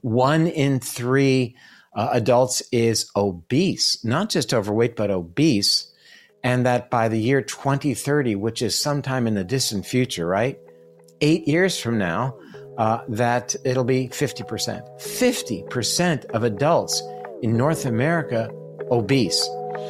1 in 3 adults is obese, not just overweight, but obese. And that by the year 2030, which is sometime in the distant future, right? 8 years from now, that it'll be 50%. 50% of adults in North America obese.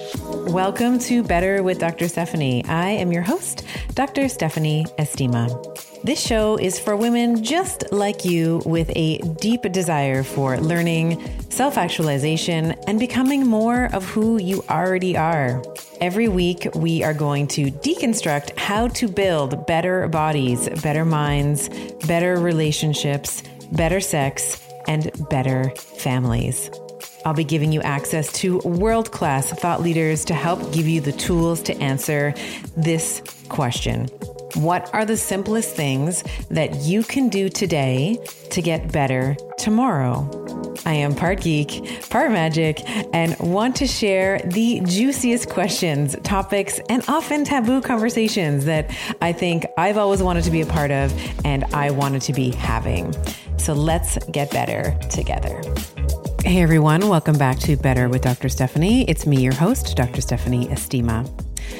Welcome to Better with Dr. Stephanie. I am your host, Dr. Stephanie Estima. This show is for women just like you with a deep desire for learning, self-actualization, and becoming more of who you already are. Every week, we are going to deconstruct how to build better bodies, better minds, better relationships, better sex, and better families. I'll be giving you access to world-class thought leaders to help give you the tools to answer this question. What are the simplest things that you can do today to get better tomorrow? I am part geek, part magic, and want to share the juiciest questions, topics, and often taboo conversations that I think I've always wanted to be a part of and I wanted to be having. So let's get better together. Hey everyone, welcome back to Better with Dr. Stephanie. It's me, your host, Dr. Stephanie Estima.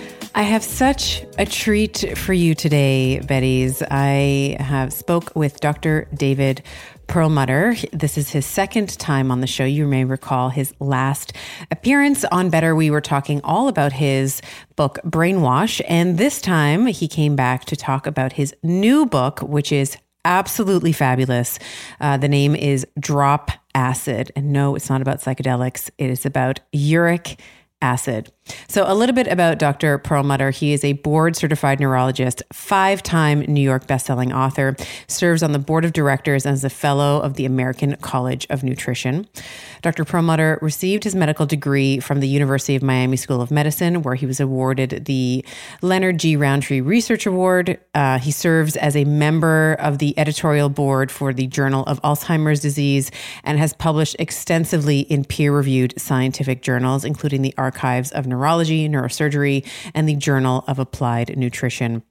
I have such a treat for you today, Betties. I have spoke with Dr. David Perlmutter. This is his second time on the show. You may recall his last appearance on Better. We were talking all about his book, Brainwash. And this time he came back to talk about his new book, which is absolutely fabulous. The name is Drop Acid. And no, it's not about psychedelics. It is about uric acid. So a little bit about Dr. Perlmutter. He is a board-certified neurologist, 5-time New York bestselling author, serves on the board of directors as a fellow of the American College of Nutrition. Dr. Perlmutter received his medical degree from the University of Miami School of Medicine, where he was awarded the Leonard G. Roundtree Research Award. He serves as a member of the editorial board for the Journal of Alzheimer's Disease and has published extensively in peer-reviewed scientific journals, including the Archives of Neurology, Neurosurgery, and the Journal of Applied Nutrition.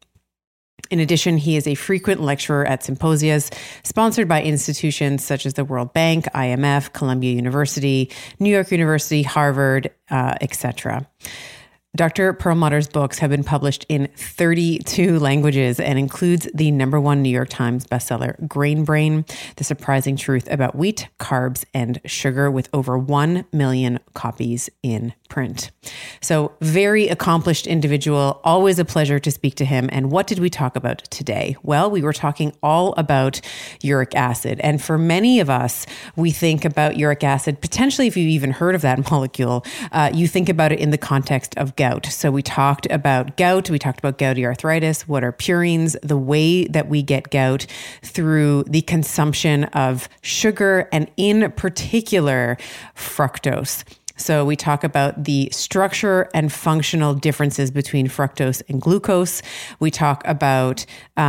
In addition, he is a frequent lecturer at symposias sponsored by institutions such as the World Bank, IMF, Columbia University, New York University, Harvard, etc. Dr. Perlmutter's books have been published in 32 languages and includes the #1 New York Times bestseller, Grain Brain, The Surprising Truth About Wheat, Carbs, and Sugar, with over 1 million copies in print. So very accomplished individual, always a pleasure to speak to him. And what did we talk about today? Well, we were talking all about uric acid. And for many of us, we think about uric acid, potentially if you've even heard of that molecule, you think about it in the context of gout. So we talked about gout, we talked about gouty arthritis, what are purines, the way that we get gout through the consumption of sugar and in particular fructose. So we talk about the structure and functional differences between fructose and glucose. We talk about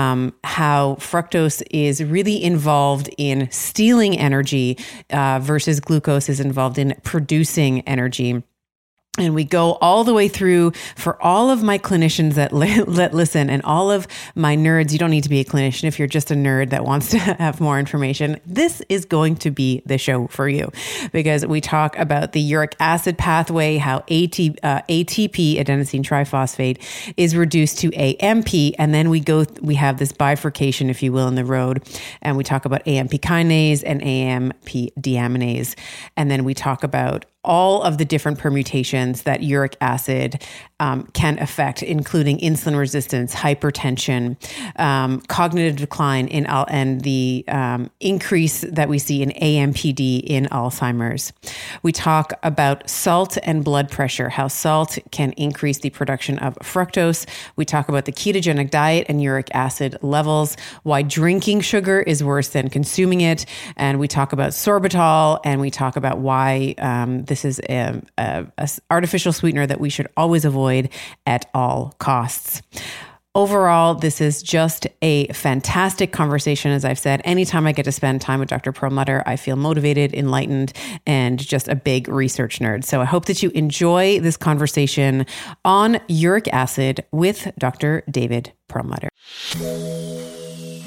how fructose is really involved in stealing energy versus glucose is involved in producing energy. And we go all the way through for all of my clinicians that listen and all of my nerds. You don't need to be a clinician if you're just a nerd that wants to have more information. This is going to be the show for you because we talk about the uric acid pathway, how ATP, adenosine triphosphate, is reduced to AMP. And then we have this bifurcation, if you will, in the road. And we talk about AMP kinase and AMP deaminase. And then we talk about all of the different permutations that uric acid can affect, including insulin resistance, hypertension, cognitive decline and the increase that we see in AMPD in Alzheimer's. We talk about salt and blood pressure, how salt can increase the production of fructose. We talk about the ketogenic diet and uric acid levels, why drinking sugar is worse than consuming it. And we talk about sorbitol, and we talk about why this is a artificial sweetener that we should always avoid at all costs. Overall, this is just a fantastic conversation. As I've said, anytime I get to spend time with Dr. Perlmutter, I feel motivated, enlightened, and just a big research nerd. So I hope that you enjoy this conversation on uric acid with Dr. David Perlmutter.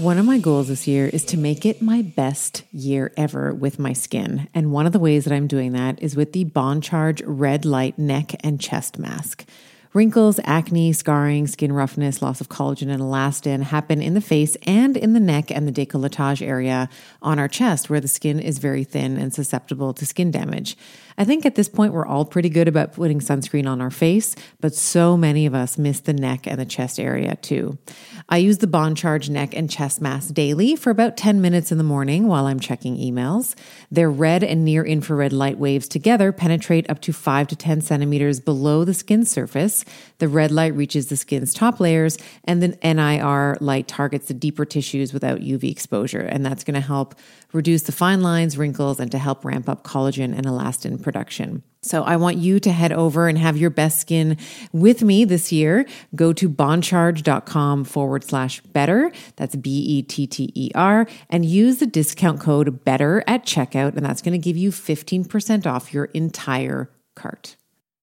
One of my goals this year is to make it my best year ever with my skin. And one of the ways that I'm doing that is with the Bond Charge Red Light Neck and Chest Mask. Wrinkles, acne, scarring, skin roughness, loss of collagen and elastin happen in the face and in the neck and the décolletage area on our chest where the skin is very thin and susceptible to skin damage. I think at this point we're all pretty good about putting sunscreen on our face, but so many of us miss the neck and the chest area too. I use the Bond Charge Neck and Chest Mask daily for about 10 minutes in the morning while I'm checking emails. Their red and near infrared light waves together penetrate up to 5 to 10 centimeters below the skin surface. The red light reaches the skin's top layers, and the NIR light targets the deeper tissues without UV exposure. And that's going to help reduce the fine lines, wrinkles, and to help ramp up collagen and elastin production. So I want you to head over and have your best skin with me this year. Go to bondcharge.com/better. That's BETTER, and use the discount code BETTER at checkout. And that's going to give you 15% off your entire cart.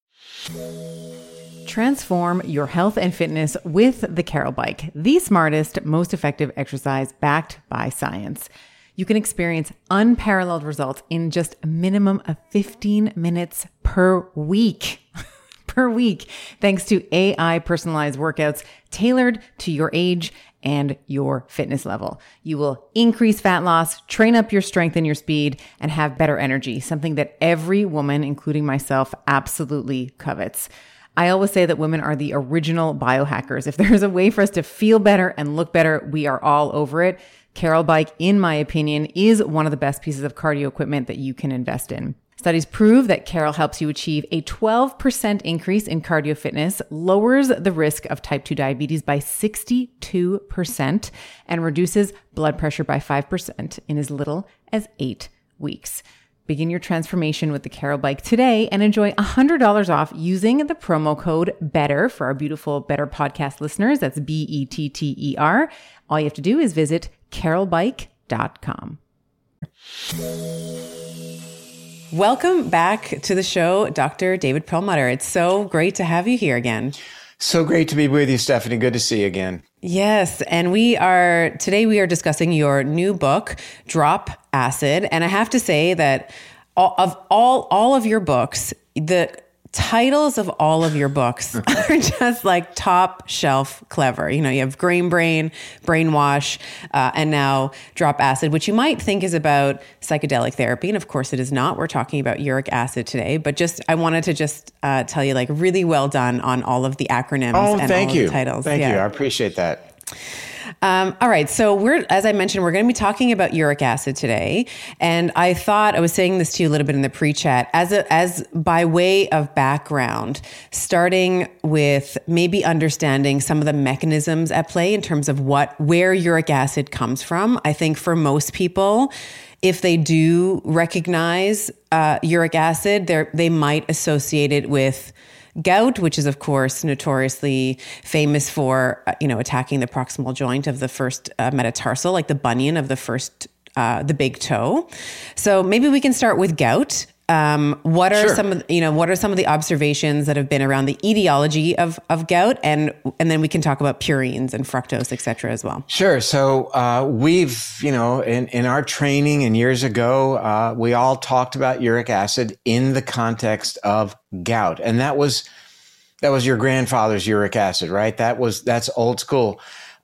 Transform your health and fitness with the Carol Bike, the smartest, most effective exercise backed by science. You can experience unparalleled results in just a minimum of 15 minutes per week. Thanks to AI personalized workouts tailored to your age and your fitness level. You will increase fat loss, train up your strength and your speed, and have better energy, something that every woman, including myself, absolutely covets. I always say that women are the original biohackers. If there's a way for us to feel better and look better, we are all over it. Carol Bike, in my opinion, is one of the best pieces of cardio equipment that you can invest in. Studies prove that Carol helps you achieve a 12% increase in cardio fitness, lowers the risk of type 2 diabetes by 62%, and reduces blood pressure by 5% in as little as 8 weeks. Begin your transformation with the Carol Bike today and enjoy $100 off using the promo code BETTER for our beautiful Better podcast listeners. That's BETTER. All you have to do is visit carolbike.com. Welcome back to the show, Dr. David Perlmutter. It's so great to have you here again. So great to be with you, Stephanie. Good to see you again. Yes. And today we are discussing your new book, Drop Acid. And I have to say that all of your books, the titles of all of your books are just like top shelf clever. You know, you have Grain Brain, Brainwash, and now Drop Acid, which you might think is about psychedelic therapy. And of course it is not. We're talking about uric acid today, but I wanted to tell you, like, really well done on all of the acronyms and thank all you. Of the titles. Thank you. I appreciate that. All right. So as I mentioned, we're going to be talking about uric acid today. And I was saying this to you a little bit in the pre-chat as by way of background, starting with maybe understanding some of the mechanisms at play in terms of where uric acid comes from. I think for most people, if they do recognize uric acid, they might associate it with gout, which is, of course, notoriously famous for, attacking the proximal joint of the first metatarsal, like the bunion of the big toe. So maybe we can start with gout. What are some of the observations that have been around the etiology of gout, and then we can talk about purines and fructose, et cetera, as well. Sure. So we've, in our training and years ago, we all talked about uric acid in the context of gout, and that was your grandfather's uric acid, right? That's old school.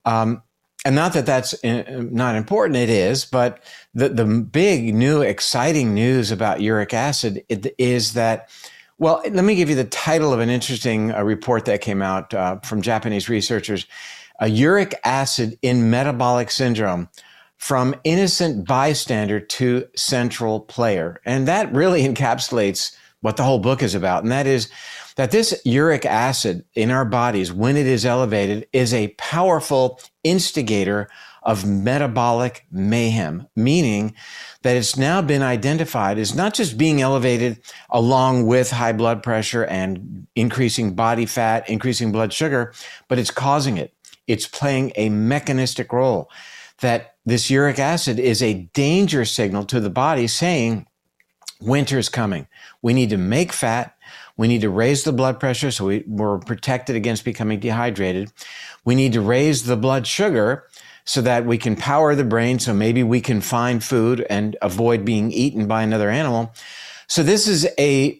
And not that that's not important, it is, but the big new exciting news about uric acid is that, well, let me give you the title of an interesting report that came out from Japanese researchers, Uric Acid in Metabolic Syndrome, from Innocent Bystander to Central Player. And that really encapsulates what the whole book is about, and that is that this uric acid in our bodies, when it is elevated, is a powerful instigator of metabolic mayhem, meaning that it's now been identified as not just being elevated along with high blood pressure and increasing body fat, increasing blood sugar, but it's causing it. It's playing a mechanistic role, that this uric acid is a danger signal to the body saying, winter's coming. We need to make fat. We need to raise the blood pressure so we're protected against becoming dehydrated. We need to raise the blood sugar so that we can power the brain, so maybe we can find food and avoid being eaten by another animal. So this is a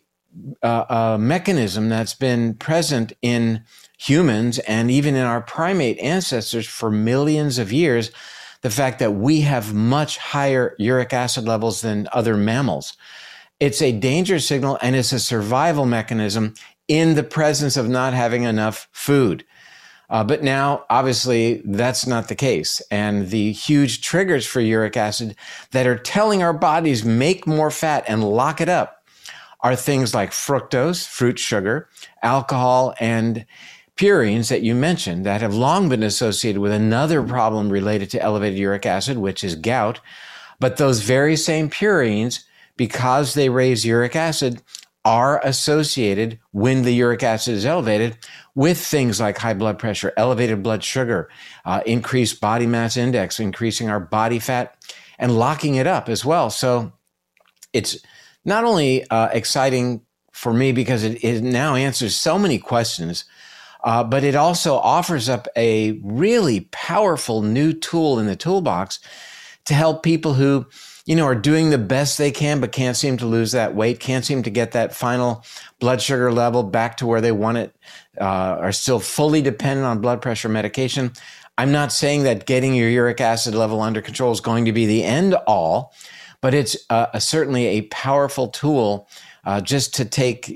mechanism that's been present in humans and even in our primate ancestors for millions of years, the fact that we have much higher uric acid levels than other mammals. It's a danger signal, and it's a survival mechanism in the presence of not having enough food. But now, obviously, that's not the case. And the huge triggers for uric acid that are telling our bodies make more fat and lock it up are things like fructose, fruit sugar, alcohol, and purines that you mentioned that have long been associated with another problem related to elevated uric acid, which is gout. But those very same purines, because they raise uric acid, are associated when the uric acid is elevated with things like high blood pressure, elevated blood sugar, increased body mass index, increasing our body fat, and locking it up as well. So it's not only exciting for me because it now answers so many questions, but it also offers up a really powerful new tool in the toolbox to help people who are doing the best they can, but can't seem to lose that weight, can't seem to get that final blood sugar level back to where they want it, are still fully dependent on blood pressure medication. I'm not saying that getting your uric acid level under control is going to be the end all, but it's certainly a powerful tool just to take,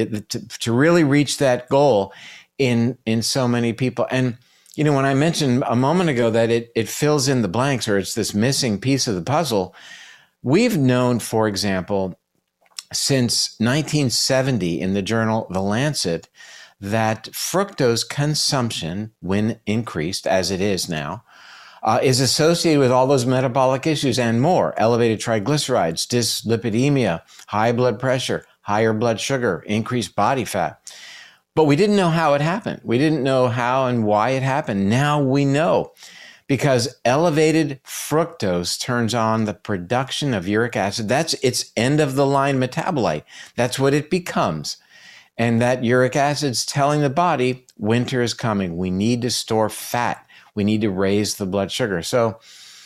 to really reach that goal in so many people. And when I mentioned a moment ago that it fills in the blanks, or it's this missing piece of the puzzle, we've known, for example, since 1970 in the journal The Lancet, that fructose consumption, when increased, as it is now, is associated with all those metabolic issues and more: elevated triglycerides, dyslipidemia, high blood pressure, higher blood sugar, increased body fat. But we didn't know how it happened. We didn't know how and why it happened. Now we know, because elevated fructose turns on the production of uric acid. That's its end-of-the-line metabolite. That's what it becomes. And that uric acid's telling the body, winter is coming. We need to store fat. We need to raise the blood sugar. So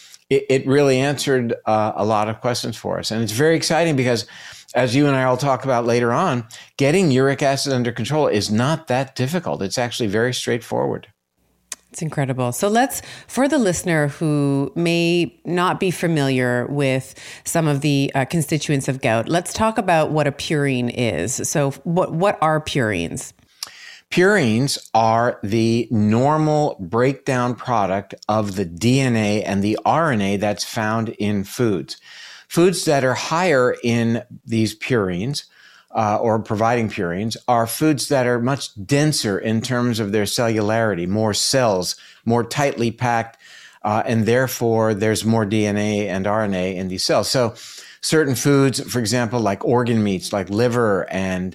it really answered a lot of questions for us. And it's very exciting because, as you and I will talk about later on, getting uric acid under control is not that difficult. It's actually very straightforward. It's incredible. So for the listener who may not be familiar with some of the constituents of gout, let's talk about what a purine is. So what are purines? Purines are the normal breakdown product of the DNA and the RNA that's found in foods. Foods that are higher in these purines, or providing purines, are foods that are much denser in terms of their cellularity, more cells, more tightly packed, and therefore there's more DNA and RNA in these cells. So certain foods, for example, like organ meats, like liver and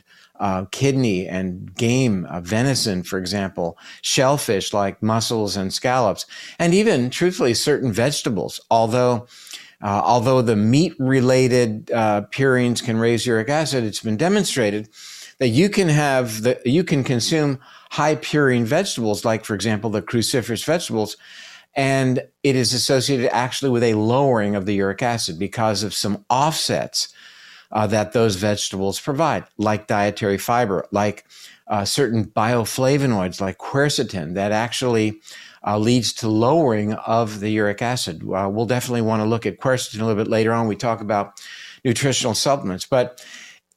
kidney and game, venison, for example, shellfish like mussels and scallops, and even, truthfully, certain vegetables, although the meat-related purines can raise uric acid, it's been demonstrated that you can consume high purine vegetables, like, for example, the cruciferous vegetables, and it is associated actually with a lowering of the uric acid because of some offsets that those vegetables provide, like dietary fiber, like certain bioflavonoids, like quercetin, that actually leads to lowering of the uric acid. We'll definitely want to look at quercetin a little bit later on. We talk about nutritional supplements. But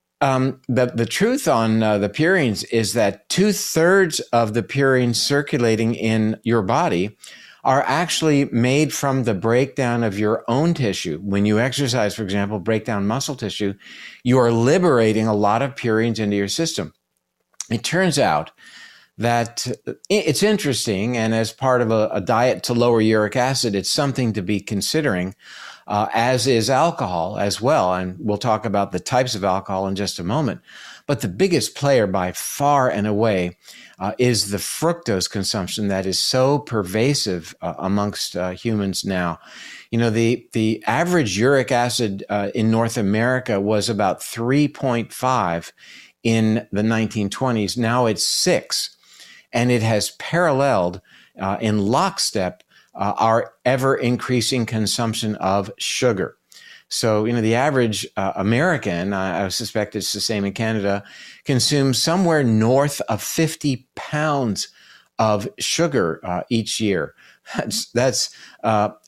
the truth on the purines is that 2/3 of the purines circulating in your body are actually made from the breakdown of your own tissue. When you exercise, for example, break down muscle tissue, you are liberating a lot of purines into your system. It turns out that it's interesting, and as part of a diet to lower uric acid, it's something to be considering, as is alcohol as well. And we'll talk about the types of alcohol in just a moment. But the biggest player by far and away is the fructose consumption that is so pervasive amongst humans now. The average uric acid in North America was about 3.5 in the 1920s. Now it's 6. And it has paralleled in lockstep our ever increasing consumption of sugar. So, the average American, I suspect it's the same in Canada, consumes somewhere north of 50 pounds of sugar each year. That's 5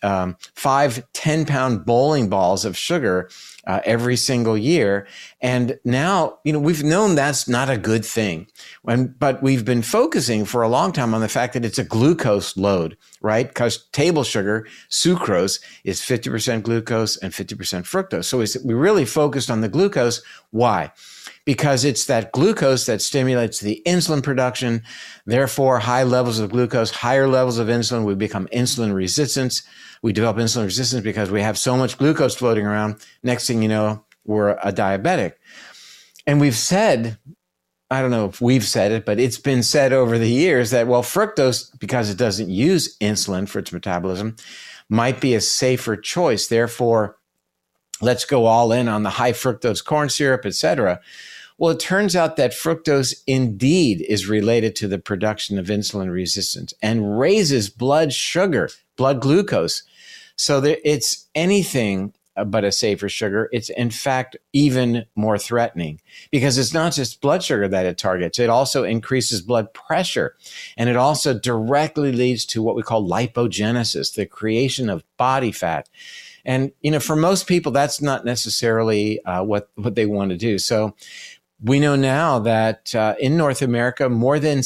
10-pound bowling balls of sugar every single year. And now, we've known that's not a good thing. But we've been focusing for a long time on the fact that it's a glucose load, right? Because table sugar, sucrose, is 50% glucose and 50% fructose. So we really focused on the glucose. Why? Because it's that glucose that stimulates the insulin production. Therefore, high levels of glucose, higher levels of insulin, we become insulin resistant. We develop insulin resistance because we have so much glucose floating around. Next thing you know, we're a diabetic. And we've said, I don't know if we've said it, but it's been said over the years that, fructose, because it doesn't use insulin for its metabolism, might be a safer choice. Therefore, let's go all in on the high fructose corn syrup, et cetera. Well, it turns out that fructose indeed is related to the production of insulin resistance and raises blood sugar, blood glucose. So it's anything but a safer sugar. It's in fact even more threatening because it's not just blood sugar that it targets. It also increases blood pressure, and it also directly leads to what we call lipogenesis, the creation of body fat. And, for most people, that's not necessarily what they want to do. So we know now that in North America, more than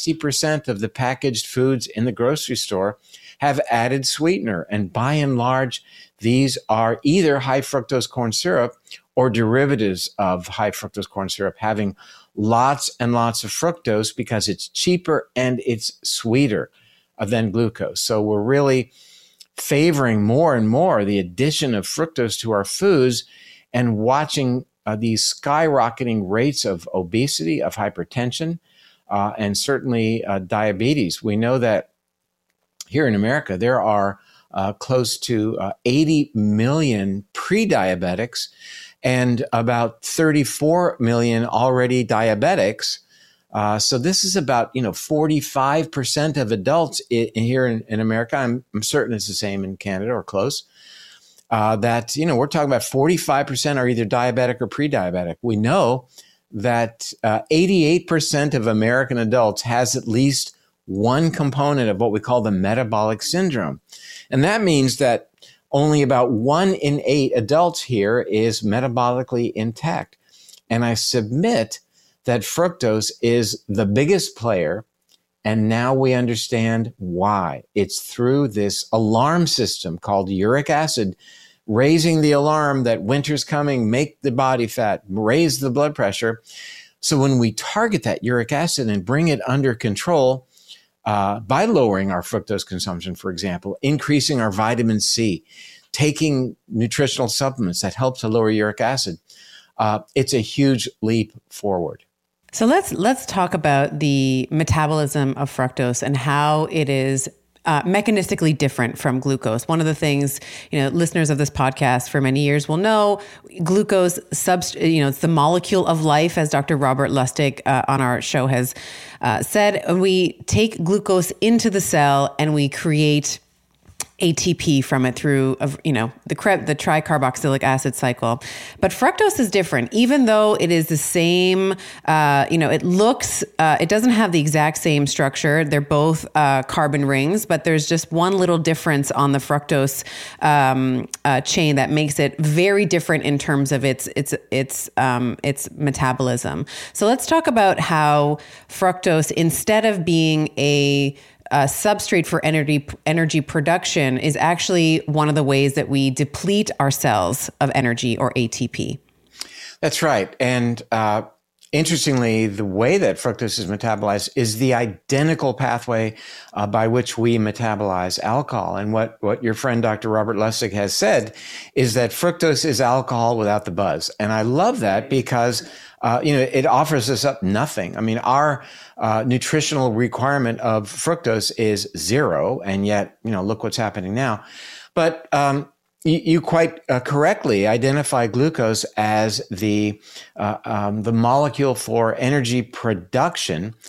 60% of the packaged foods in the grocery store have added sweetener. And by and large, these are either high fructose corn syrup or derivatives of high fructose corn syrup, having lots and lots of fructose because it's cheaper and it's sweeter than glucose. So we're really favoring more and more the addition of fructose to our foods and watching these skyrocketing rates of obesity, of hypertension, and certainly diabetes. We know that here in America, there are close to 80 million pre-diabetics and about 34 million already diabetics. So this is about 45% of adults here in America. I'm certain it's the same in Canada or close. That we're talking about 45% are either diabetic or pre-diabetic. We know that 88% of American adults has at least one component of what we call the metabolic syndrome, and that means that only about 1 in 8 adults here is metabolically intact. And I submit that fructose is the biggest player, and now we understand why. It's through this alarm system called uric acid, raising the alarm that winter's coming, make the body fat, raise the blood pressure. So when we target that uric acid and bring it under control by lowering our fructose consumption, for example, increasing our vitamin C, taking nutritional supplements that help to lower uric acid, it's a huge leap forward. So let's talk about the metabolism of fructose and how it is mechanistically different from glucose. One of the things, listeners of this podcast for many years will know, glucose, it's the molecule of life, as Dr. Robert Lustig on our show has said. We take glucose into the cell and we create ATP from it through, the tricarboxylic acid cycle. But fructose is different, even though it is the same, it doesn't have the exact same structure. They're both carbon rings, but there's just one little difference on the fructose chain that makes it very different in terms of its metabolism. So let's talk about how fructose, instead of being a substrate for energy production, is actually one of the ways that we deplete our cells of energy, or ATP. That's right. And interestingly, the way that fructose is metabolized is the identical pathway by which we metabolize alcohol. And what your friend Dr. Robert Lustig has said is that fructose is alcohol without the buzz. And I love that because it offers us up nothing. I mean, our nutritional requirement of fructose is 0, and yet, look what's happening now. But you quite correctly identify glucose as the molecule for energy production.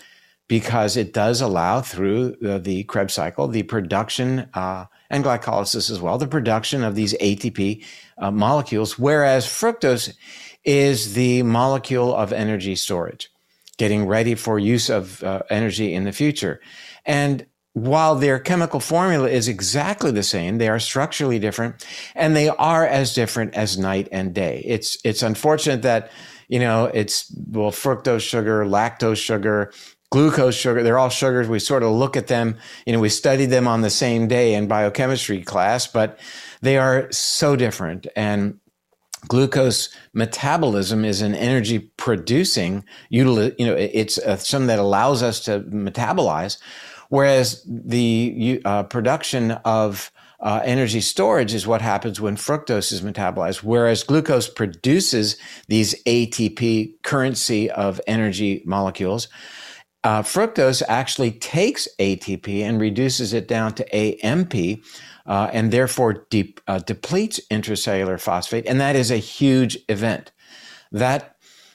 because it does allow through the Krebs cycle, the production and glycolysis as well, the production of these ATP molecules, whereas fructose is the molecule of energy storage, getting ready for use of energy in the future. And while their chemical formula is exactly the same, they are structurally different, and they are as different as night and day. It's unfortunate that, it's, fructose sugar, lactose sugar, glucose sugar, they're all sugars. We sort of look at them, we studied them on the same day in biochemistry class, but they are so different. And glucose metabolism is an energy producing, it's something that allows us to metabolize, whereas the production of energy storage is what happens when fructose is metabolized, whereas glucose produces these ATP, currency of energy molecules. Fructose actually takes ATP and reduces it down to AMP, and therefore depletes intracellular phosphate, and that is a huge event. That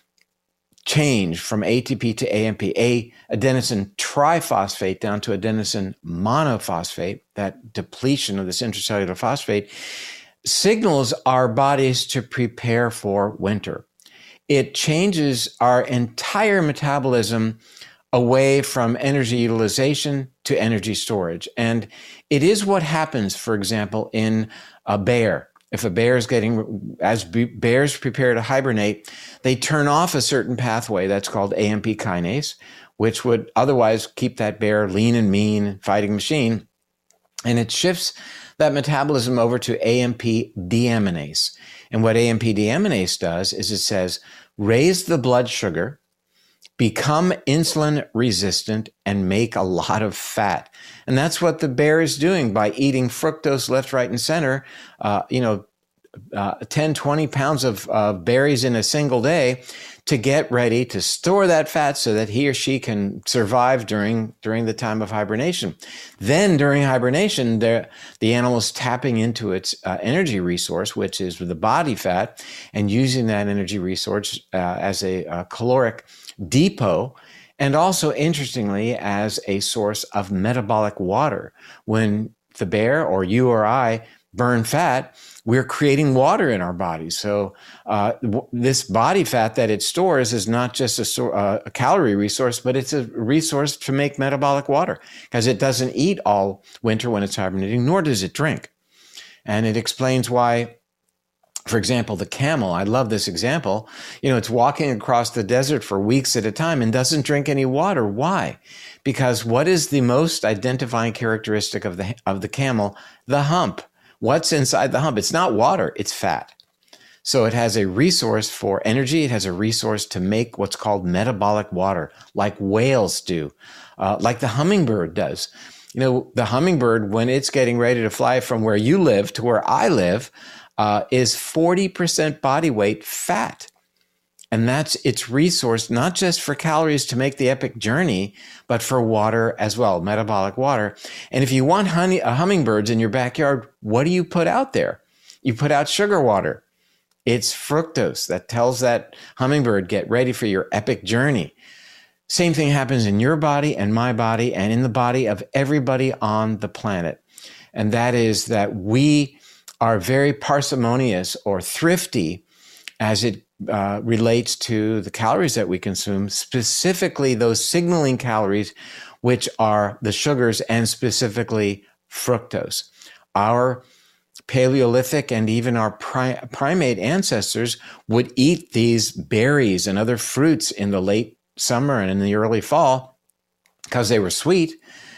change from ATP to AMP, adenosine triphosphate down to adenosine monophosphate, that depletion of this intracellular phosphate, signals our bodies to prepare for winter. It changes our entire metabolism away from energy utilization to energy storage. And it is what happens, for example, in a bear. If a bear is as bears prepare to hibernate, they turn off a certain pathway that's called AMP kinase, which would otherwise keep that bear lean and mean, fighting machine. And it shifts that metabolism over to AMP deaminase. And what AMP deaminase does is it says, raise the blood sugar, become insulin resistant, and make a lot of fat. And that's what the bear is doing by eating fructose left, right, and center, 10, 20 pounds of berries in a single day to get ready to store that fat so that he or she can survive during the time of hibernation. Then during hibernation, the animal is tapping into its energy resource, which is the body fat, and using that energy resource as a caloric depot, and also, interestingly, as a source of metabolic water. When the bear or you or I burn fat, we're creating water in our bodies. So this body fat that it stores is not just a calorie resource, but it's a resource to make metabolic water, because it doesn't eat all winter when it's hibernating, nor does it drink. And it explains why, for example, the camel, I love this example, it's walking across the desert for weeks at a time and doesn't drink any water. Why? Because what is the most identifying characteristic of the camel? The hump. What's inside the hump? It's not water, it's fat. So it has a resource for energy. It has a resource to make what's called metabolic water, like whales do, like the hummingbird does. The hummingbird, when it's getting ready to fly from where you live to where I live, is 40% body weight fat. And that's its resource, not just for calories to make the epic journey, but for water as well, metabolic water. And if you want hummingbirds in your backyard, what do you put out there? You put out sugar water. It's fructose that tells that hummingbird, get ready for your epic journey. Same thing happens in your body and my body and in the body of everybody on the planet. And that is that we are very parsimonious or thrifty as it relates to the calories that we consume, specifically those signaling calories, which are the sugars and specifically fructose. Our Paleolithic and even our primate ancestors would eat these berries and other fruits in the late summer and in the early fall because they were sweet.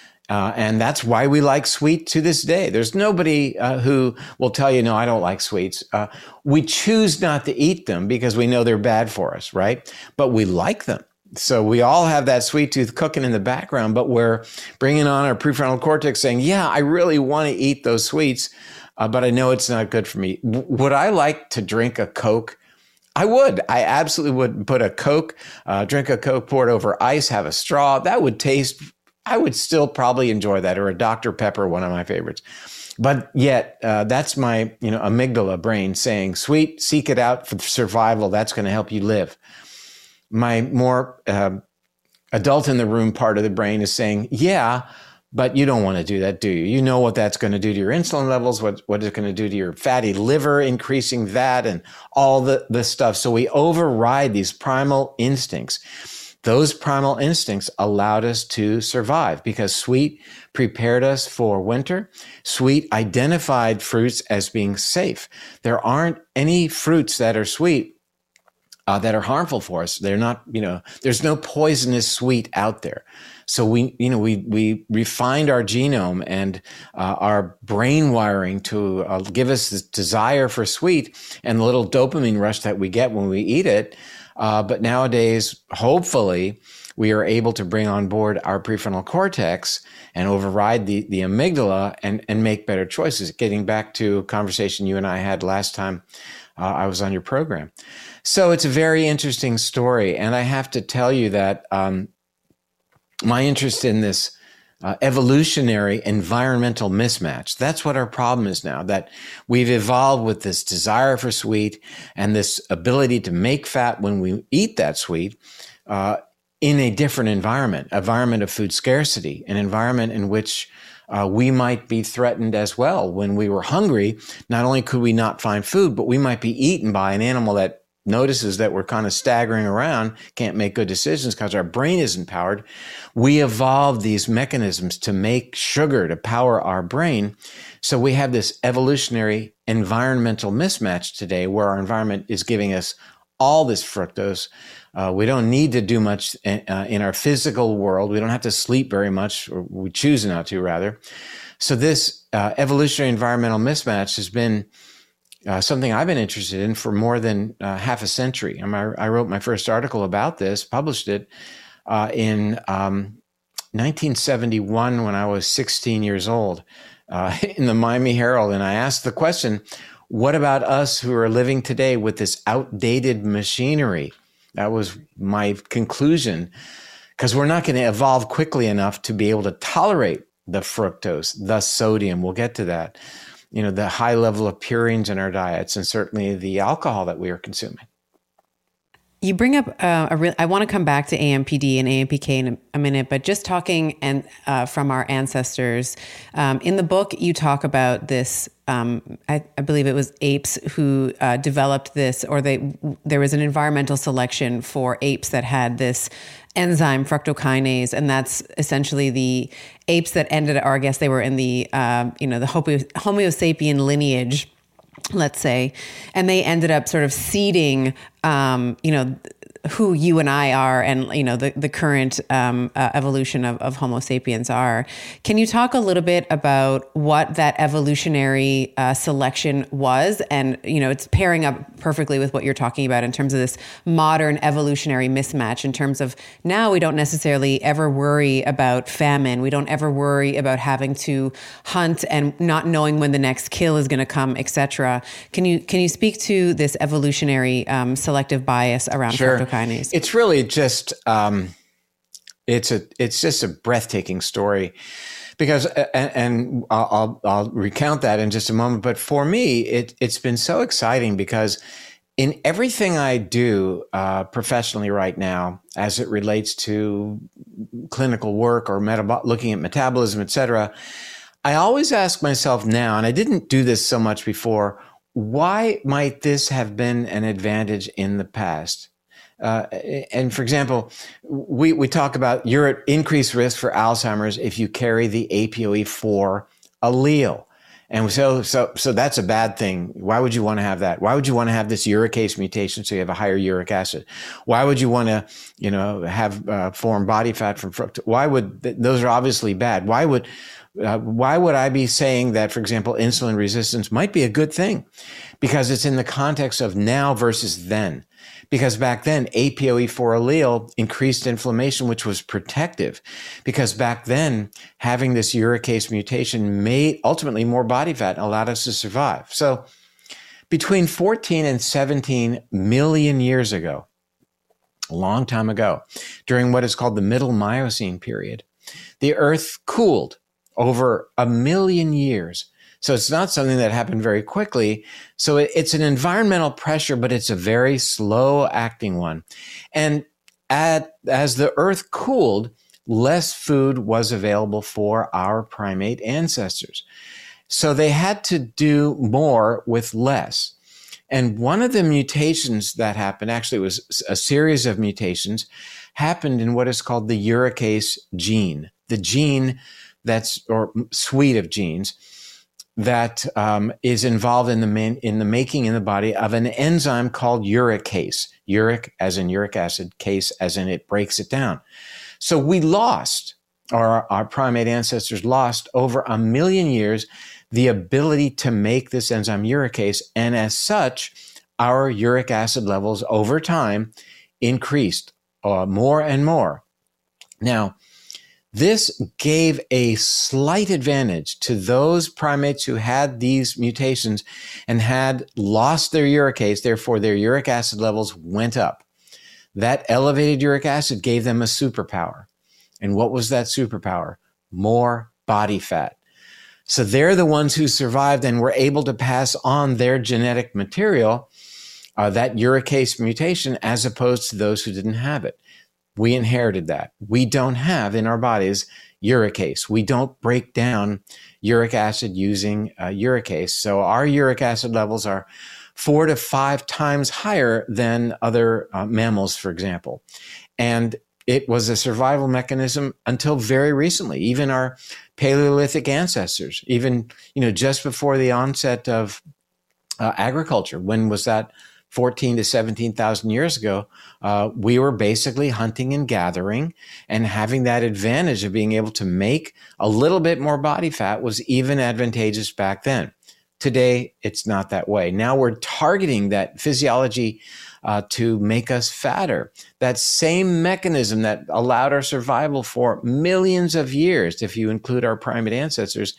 And that's why we like sweet to this day. There's nobody who will tell you, no, I don't like sweets. We choose not to eat them because we know they're bad for us, right? But we like them. So we all have that sweet tooth cooking in the background, but we're bringing on our prefrontal cortex saying, yeah, I really want to eat those sweets, but I know it's not good for me. Would I like to drink a Coke? I would. I absolutely would put a Coke, drink a Coke, pour it over ice, have a straw. That would taste, I would still probably enjoy that, or a Dr. Pepper, one of my favorites. But yet, that's my amygdala brain saying, sweet, seek it out for survival. That's going to help you live. My more adult in the room part of the brain is saying, yeah, but you don't want to do that, do you? You know what that's going to do to your insulin levels, what it's going to do to your fatty liver, increasing that and all the stuff. So we override these primal instincts. Those primal instincts allowed us to survive because sweet prepared us for winter. Sweet identified fruits as being safe. There aren't any fruits that are sweet that are harmful for us. They're not, there's no poisonous sweet out there. So we refined our genome and our brain wiring to give us this desire for sweet and the little dopamine rush that we get when we eat it. But nowadays, hopefully, we are able to bring on board our prefrontal cortex and override the amygdala and make better choices. Getting back to a conversation you and I had last time I was on your program. So it's a very interesting story. And I have to tell you that my interest in this evolutionary environmental mismatch. That's what our problem is now, that we've evolved with this desire for sweet and this ability to make fat when we eat that sweet in a different environment of food scarcity, an environment in which we might be threatened as well. When we were hungry, not only could we not find food, but we might be eaten by an animal that notices that we're kind of staggering around, can't make good decisions because our brain isn't powered. We evolved these mechanisms to make sugar to power our brain. So we have this evolutionary environmental mismatch today where our environment is giving us all this fructose. We don't need to do much in our physical world. We don't have to sleep very much, or we choose not to, rather. So this evolutionary environmental mismatch has been something I've been interested in for more than half a century. I wrote my first article about this, published it in 1971 when I was 16 years old in the Miami Herald. And I asked the question, what about us who are living today with this outdated machinery? That was my conclusion, because we're not going to evolve quickly enough to be able to tolerate the fructose, the sodium. We'll get to that. The high level of purines in our diets, and certainly the alcohol that we are consuming. You bring up I want to come back to AMPD and AMPK in a minute, but just talking from our ancestors, in the book you talk about this. I believe it was apes who developed this, or there was an environmental selection for apes that had this enzyme fructokinase, and that's essentially the apes that ended, or I guess they were in the the Homo sapien lineage, let's say, and they ended up sort of seeding, who you and I are, and the current evolution of Homo sapiens are. Can you talk a little bit about what that evolutionary selection was? And it's pairing up perfectly with what you're talking about in terms of this modern evolutionary mismatch. In terms of now, we don't necessarily ever worry about famine. We don't ever worry about having to hunt and not knowing when the next kill is going to come, etc. Can you speak to this evolutionary selective bias around fructokinase? It's really just it's just a breathtaking story, because and I'll recount that in just a moment. But for me, it's been so exciting because in everything I do professionally right now, as it relates to clinical work or looking at metabolism, et cetera, I always ask myself now, and I didn't do this so much before, why might this have been an advantage in the past? And for example, we talk about you're at increased risk for Alzheimer's if you carry the APOE4 allele. And so that's a bad thing. Why would you want to have that? Why would you want to have this uricase mutation so you have a higher uric acid? Why would you want to, have foreign body fat from fructose? Those are obviously bad. Why would I be saying that, for example, insulin resistance might be a good thing? Because it's in the context of now versus then. Because back then, APOE4 allele increased inflammation, which was protective. Because back then, having this uricase mutation made ultimately more body fat and allowed us to survive. So between 14 and 17 million years ago, a long time ago, during what is called the Middle Miocene period, the Earth cooled over 1 million years. So it's not something that happened very quickly. So it's an environmental pressure, but it's a very slow acting one. And as the earth cooled, less food was available for our primate ancestors. So they had to do more with less. And one of the mutations that happened, actually it was a series of mutations, happened in what is called the uricase gene, the gene or suite of genes that is involved in the making in the body of an enzyme called uricase. Uric as in uric acid, case as in it breaks it down. So we lost, or our primate ancestors lost, over 1 million years the ability to make this enzyme uricase, and as such, our uric acid levels over time increased more and more. Now, this gave a slight advantage to those primates who had these mutations and had lost their uricase, therefore their uric acid levels went up. That elevated uric acid gave them a superpower. And what was that superpower? More body fat. So they're the ones who survived and were able to pass on their genetic material, that uricase mutation, as opposed to those who didn't have it. We inherited that. We don't have in our bodies uricase. We don't break down uric acid using uricase. So our uric acid levels are 4 to 5 times higher than other mammals, for example. And it was a survival mechanism until very recently. Even our Paleolithic ancestors, even just before the onset of agriculture, when was that? 14 to 17,000 years ago, we were basically hunting and gathering, and having that advantage of being able to make a little bit more body fat was even advantageous back then. Today, it's not that way. Now we're targeting that physiology to make us fatter. That same mechanism that allowed our survival for millions of years, if you include our primate ancestors,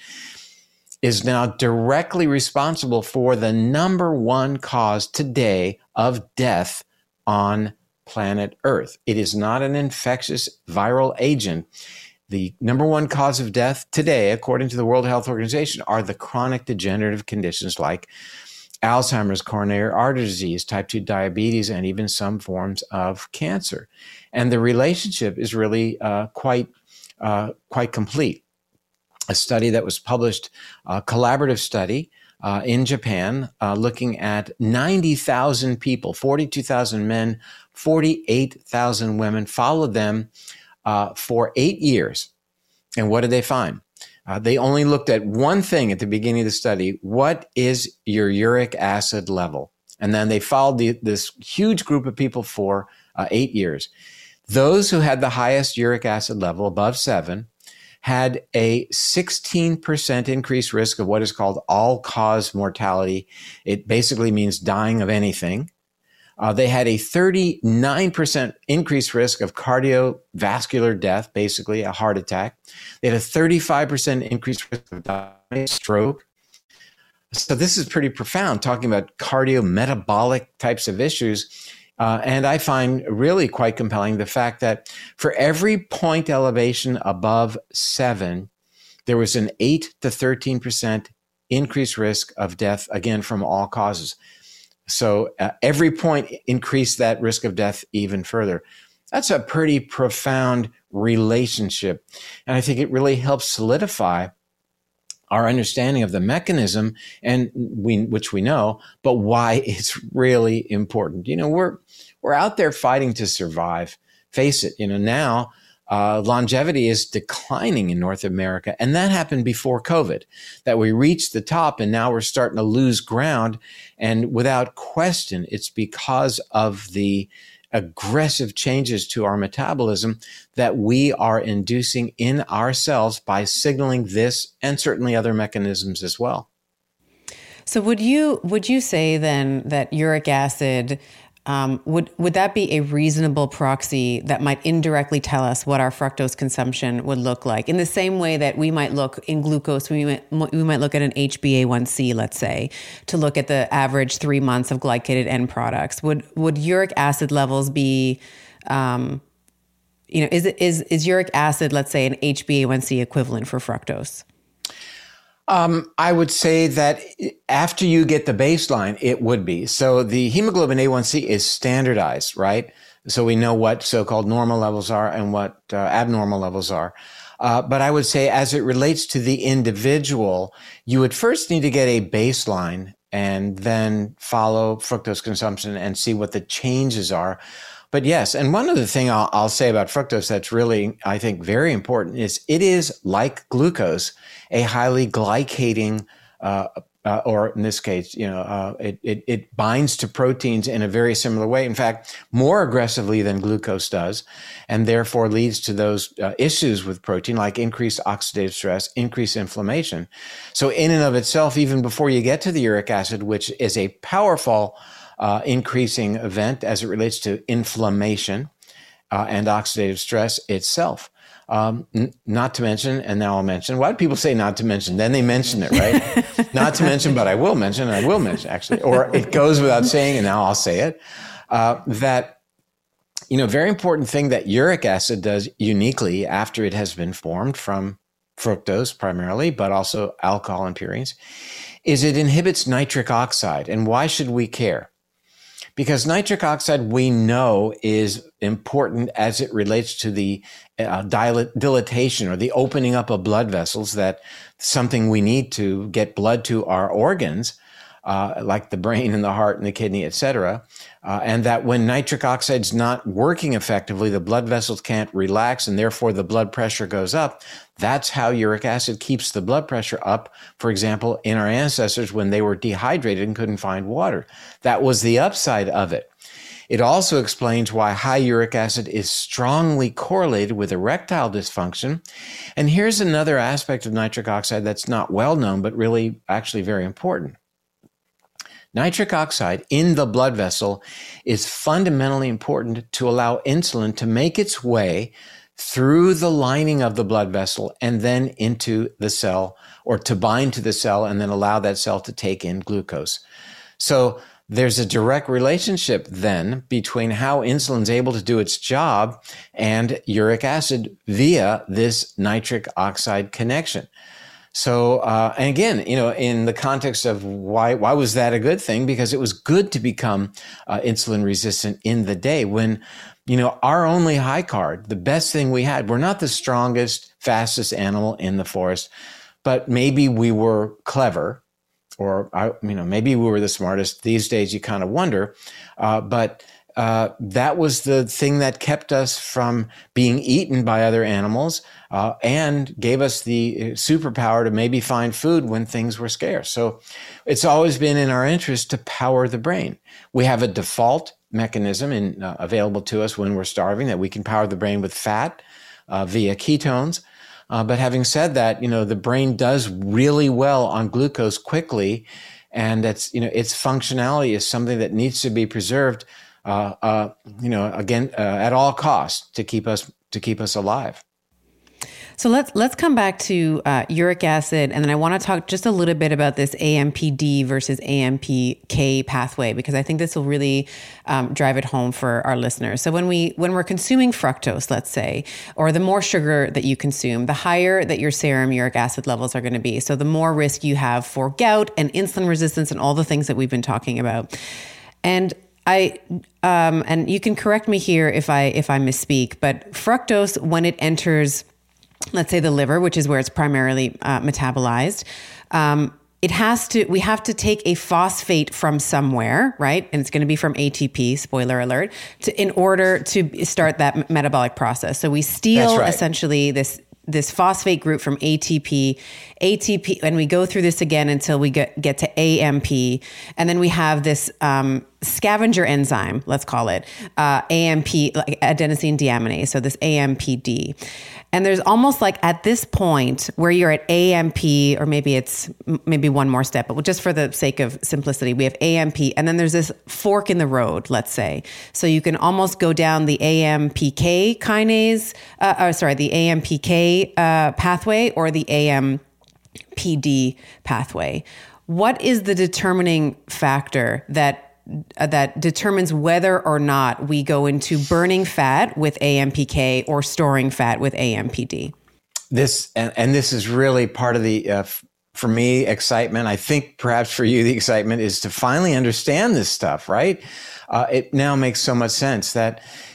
is now directly responsible for the number one cause today of death on planet Earth. It is not an infectious viral agent. The number one cause of death today, according to the World Health Organization, are the chronic degenerative conditions like Alzheimer's, coronary artery disease, type 2 diabetes, and even some forms of cancer. And the relationship is really quite complete. A study that was published, a collaborative study in Japan, looking at 90,000 people, 42,000 men, 48,000 women, followed them for 8 years. And what did they find? They only looked at one thing at the beginning of the study. What is your uric acid level? And then they followed this huge group of people for 8 years. Those who had the highest uric acid level, above 7, had a 16% increased risk of what is called all-cause mortality. It basically means dying of anything. They had a 39% increased risk of cardiovascular death, basically a heart attack. They had a 35% increased risk of dying, stroke. So this is pretty profound, talking about cardiometabolic types of issues. And I find really quite compelling the fact that for every point elevation above 7, there was an 8 to 13% increased risk of death, again, from all causes. So every point increased that risk of death even further. That's a pretty profound relationship. And I think it really helps solidify our understanding of the mechanism, and which we know, but why it's really important. We're out there fighting to survive. Face it, now longevity is declining in North America, and that happened before COVID, that we reached the top and now we're starting to lose ground. And without question, it's because of the aggressive changes to our metabolism that we are inducing in ourselves by signaling this and certainly other mechanisms as well. So would you say then that uric acid, would that be a reasonable proxy that might indirectly tell us what our fructose consumption would look like? In the same way that we might look in glucose, we might look at an HbA1c, let's say, to look at the average 3 months of glycated end products. Would uric acid levels be, is uric acid, let's say, an HbA1c equivalent for fructose? I would say that after you get the baseline, it would be. So the hemoglobin A1C is standardized, right? So we know what so-called normal levels are and what abnormal levels are. But I would say as it relates to the individual, you would first need to get a baseline and then follow fructose consumption and see what the changes are. But yes, and one other thing I'll say about fructose that's really, I think, very important is it is, like glucose, a highly glycating, or in this case, it binds to proteins in a very similar way. In fact, more aggressively than glucose does, and therefore leads to those issues with protein like increased oxidative stress, increased inflammation. So in and of itself, even before you get to the uric acid, which is a powerful increasing event as it relates to inflammation and oxidative stress itself. Not to mention, and now I'll mention, why do people say not to mention? Then they mention it, right? Not to mention, but I will mention, actually, or it goes without saying, and now I'll say it, that, very important thing that uric acid does uniquely after it has been formed from fructose primarily, but also alcohol and purines, is it inhibits nitric oxide. And why should we care? Because nitric oxide, we know, is important as it relates to the dilatation or the opening up of blood vessels, that something we need to get blood to our organs, like the brain and the heart and the kidney, et cetera. And that when nitric oxide's not working effectively, the blood vessels can't relax and therefore the blood pressure goes up. That's how uric acid keeps the blood pressure up, for example, in our ancestors when they were dehydrated and couldn't find water. That was the upside of it. It also explains why high uric acid is strongly correlated with erectile dysfunction. And here's another aspect of nitric oxide that's not well known, but really actually very important. Nitric oxide in the blood vessel is fundamentally important to allow insulin to make its way through the lining of the blood vessel and then into the cell, or to bind to the cell and then allow that cell to take in glucose. So there's a direct relationship then between how insulin's able to do its job and uric acid via this nitric oxide connection. So, and again, in the context of why was that a good thing? Because it was good to become insulin resistant in the day when, our only high card, the best thing we had, we're not the strongest, fastest animal in the forest, but maybe we were clever, or, maybe we were the smartest. These days you kind of wonder, but that was the thing that kept us from being eaten by other animals, and gave us the superpower to maybe find food when things were scarce. So it's always been in our interest to power the brain. We have a default mechanism available to us when we're starving, that we can power the brain with fat via ketones. But having said that, the brain does really well on glucose quickly, and its functionality is something that needs to be preserved. At all costs to keep us alive. So let's come back to uric acid, and then I want to talk just a little bit about this AMPD versus AMPK pathway, because I think this will really drive it home for our listeners. So when we're consuming fructose, let's say, or the more sugar that you consume, the higher that your serum uric acid levels are going to be. So the more risk you have for gout and insulin resistance and all the things that we've been talking about. And and you can correct me here if I misspeak, but fructose, when it enters, let's say, the liver, which is where it's primarily metabolized, we have to take a phosphate from somewhere, right? And it's going to be from ATP, spoiler alert, in order to start that metabolic process. So we steal essentially this phosphate group from ATP, and we go through this again until we get to AMP. And then we have this scavenger enzyme, let's call it, AMP, like adenosine deaminase. So this AMPD. And there's almost like at this point where you're at AMP, or maybe it's one more step, but just for the sake of simplicity, we have AMP, and then there's this fork in the road, let's say. So you can almost go down the AMPK kinase, the AMPK pathway, or the AMPD pathway. What is the determining factor that determines whether or not we go into burning fat with AMPK or storing fat with AMPD? This is really part of the, for me, excitement. I think perhaps for you, the excitement is to finally understand this stuff, right? It now makes so much sense that,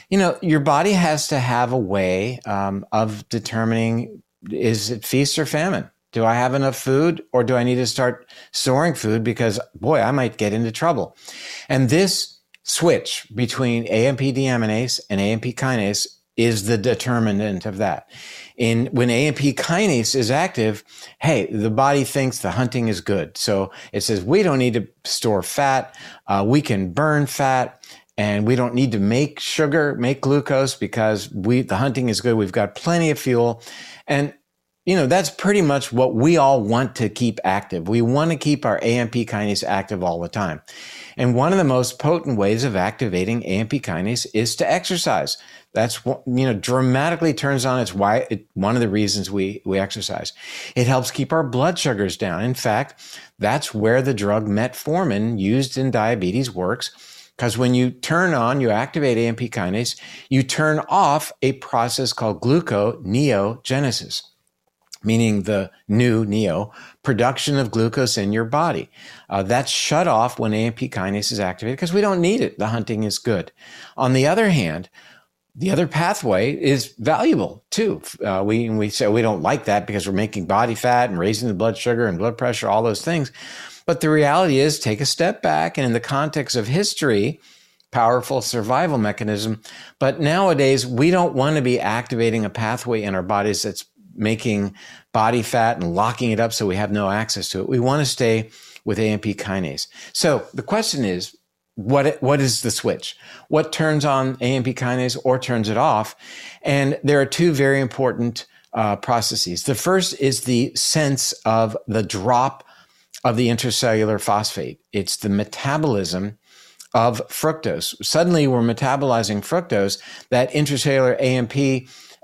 Your body has to have a way of determining, is it feast or famine? Do I have enough food, or do I need to start storing food because, boy, I might get into trouble? And this switch between AMP deaminase and AMP kinase is the determinant of that. When AMP kinase is active, hey, the body thinks the hunting is good. So it says, we don't need to store fat. We can burn fat, and we don't need to make sugar, make glucose, because the hunting is good. We've got plenty of fuel. And that's pretty much what we all want to keep active. We want to keep our AMP kinase active all the time. And one of the most potent ways of activating AMP kinase is to exercise. That's what, dramatically turns on. It's one of the reasons we exercise. It helps keep our blood sugars down. In fact, that's where the drug metformin used in diabetes works. Because when you activate AMP kinase, you turn off a process called gluconeogenesis, meaning the new production of glucose in your body. That's shut off when AMP kinase is activated because we don't need it. The hunting is good. On the other hand, the other pathway is valuable too. We say we don't like that because we're making body fat and raising the blood sugar and blood pressure, all those things. But the reality is, take a step back, and in the context of history, powerful survival mechanism. But nowadays, we don't want to be activating a pathway in our bodies that's making body fat and locking it up so we have no access to it. We want to stay with AMP kinase. So the question is, what is the switch? What turns on AMP kinase or turns it off? And there are two very important processes. The first is the sense of the drop of the intracellular phosphate. It's the metabolism of fructose. Suddenly we're metabolizing fructose. That intracellular AMP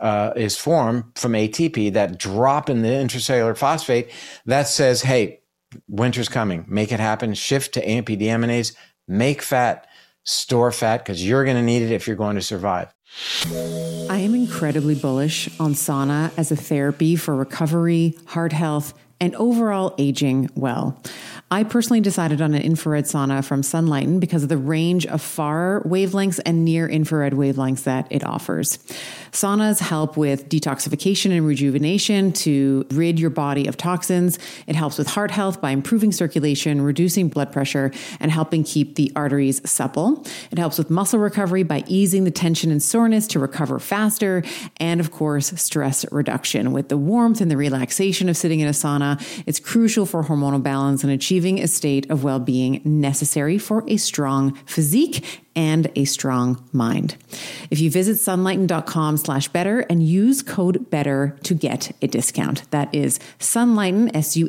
is formed from ATP, that drop in the intracellular phosphate that says, hey, winter's coming, make it happen, shift to AMP deaminase, make fat, store fat, because you're going to need it if you're going to survive. I am incredibly bullish on sauna as a therapy for recovery, heart health, and overall aging well. I personally decided on an infrared sauna from Sunlighten because of the range of far wavelengths and near infrared wavelengths that it offers. Saunas help with detoxification and rejuvenation to rid your body of toxins. It helps with heart health by improving circulation, reducing blood pressure, and helping keep the arteries supple. It helps with muscle recovery by easing the tension and soreness to recover faster. And of course, stress reduction. With the warmth and the relaxation of sitting in a sauna, it's crucial for hormonal balance and achieving a state of well-being necessary for a strong physique and a strong mind. If you visit sunlighten.com/better and use code BETTER to get a discount. That is Sunlighten,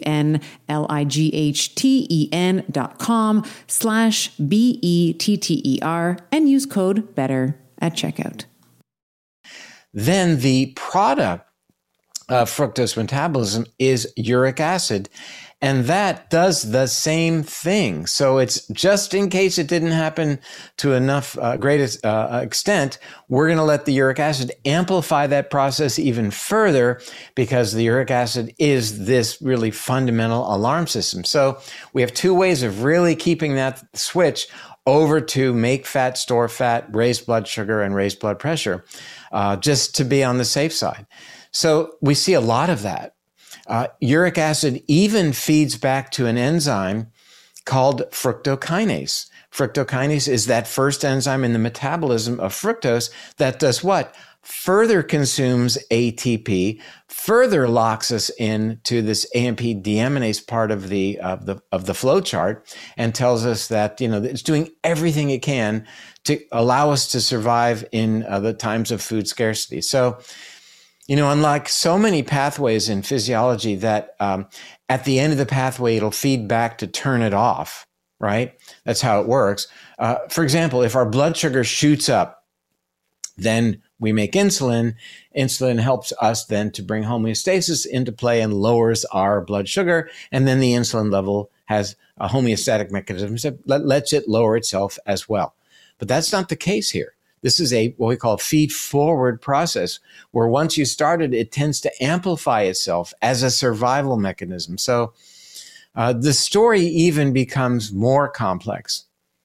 sunlighten.com/BETTER and use code BETTER at checkout. Then the product of fructose metabolism is uric acid, and that does the same thing. So it's just in case it didn't happen to enough great extent, we're going to let the uric acid amplify that process even further, because the uric acid is this really fundamental alarm system. So we have two ways of really keeping that switch over to make fat, store fat, raise blood sugar, and raise blood pressure, just to be on the safe side. So we see a lot of that. Uric acid even feeds back to an enzyme called fructokinase. Fructokinase is that first enzyme in the metabolism of fructose that does what? Further consumes ATP, further locks us into this AMP deaminase part of the flow chart, and tells us that it's doing everything it can to allow us to survive in the times of food scarcity. So, unlike so many pathways in physiology that at the end of the pathway, it'll feed back to turn it off, right? That's how it works. For example, if our blood sugar shoots up, then we make insulin. Insulin helps us then to bring homeostasis into play and lowers our blood sugar. And then the insulin level has a homeostatic mechanism that lets it lower itself as well. But that's not the case here. This is what we call a feed-forward process, where once you start it tends to amplify itself as a survival mechanism. So the story even becomes more complex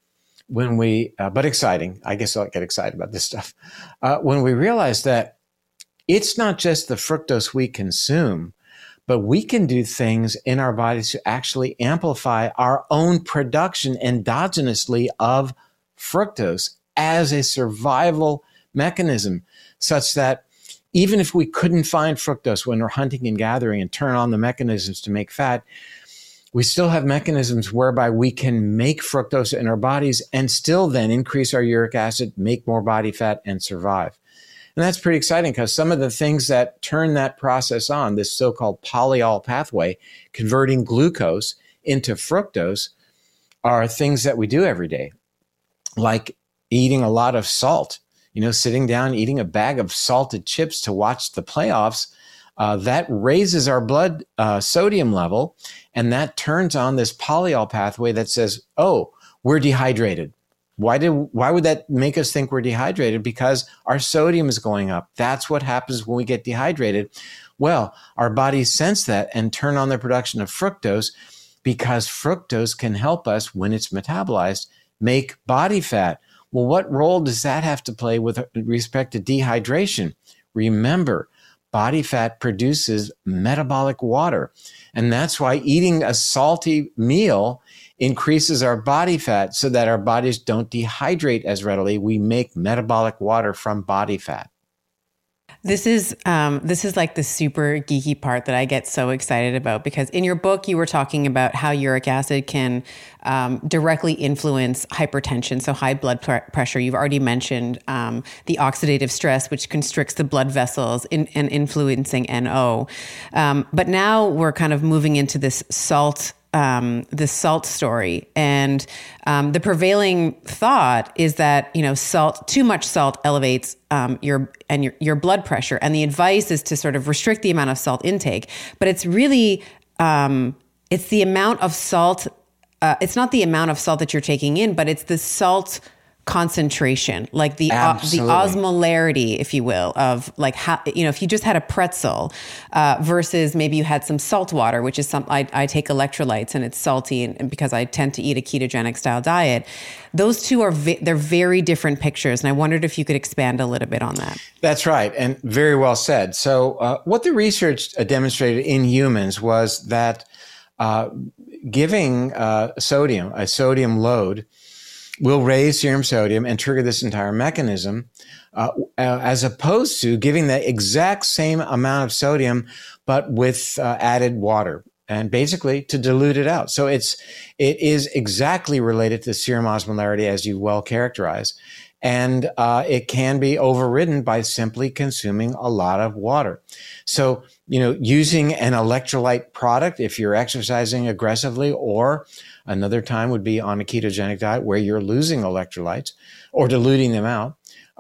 but exciting. I guess I'll get excited about this stuff. When we realize that it's not just the fructose we consume, but we can do things in our bodies to actually amplify our own production endogenously of fructose as a survival mechanism, such that even if we couldn't find fructose when we're hunting and gathering and turn on the mechanisms to make fat, we still have mechanisms whereby we can make fructose in our bodies and still then increase our uric acid, make more body fat, and survive. And that's pretty exciting because some of the things that turn that process on, this so-called polyol pathway, converting glucose into fructose, are things that we do every day, like eating a lot of salt. Sitting down, eating a bag of salted chips to watch the playoffs, that raises our blood sodium level, and that turns on this polyol pathway that says, oh, we're dehydrated. Why would that make us think we're dehydrated? Because our sodium is going up. That's what happens when we get dehydrated. Well, our bodies sense that and turn on the production of fructose, because fructose can help us, when it's metabolized, make body fat. Well, what role does that have to play with respect to dehydration? Remember, body fat produces metabolic water. And that's why eating a salty meal increases our body fat so that our bodies don't dehydrate as readily. We make metabolic water from body fat. This is like the super geeky part that I get so excited about, because in your book, you were talking about how uric acid can directly influence hypertension, so high blood pressure. You've already mentioned the oxidative stress, which constricts the blood vessels and influencing NO. But now we're kind of moving into this salt story. And the prevailing thought is that, too much salt elevates your blood pressure. And the advice is to sort of restrict the amount of salt intake. But it's really, it's the amount of salt. It's not the amount of salt that you're taking in, but it's the salt concentration, like the osmolarity, if you will, of like how, if you just had a pretzel versus maybe you had some salt water, which is some, I take electrolytes and it's salty, and because I tend to eat a ketogenic style diet, those two are, they're very different pictures. And I wondered if you could expand a little bit on that. That's right. And very well said. So what the research demonstrated in humans was that giving a sodium load will raise serum sodium and trigger this entire mechanism, as opposed to giving the exact same amount of sodium, but with added water, and basically to dilute it out. So it is exactly related to serum osmolarity, as you well characterize. And it can be overridden by simply consuming a lot of water. So, using an electrolyte product, if you're exercising aggressively, or another time would be on a ketogenic diet where you're losing electrolytes or diluting them out,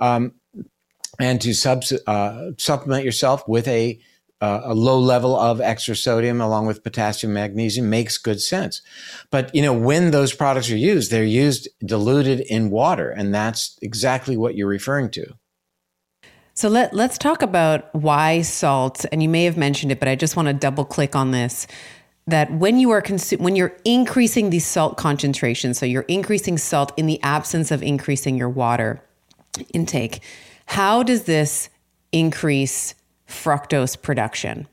and to supplement yourself with a low level of extra sodium along with potassium, magnesium makes good sense. But, when those products are used, they're used diluted in water. And that's exactly what you're referring to. So let's talk about why salt, and you may have mentioned it, but I just want to double click on this, that when you're increasing the salt concentration, so you're increasing salt in the absence of increasing your water intake, how does this increase fructose production?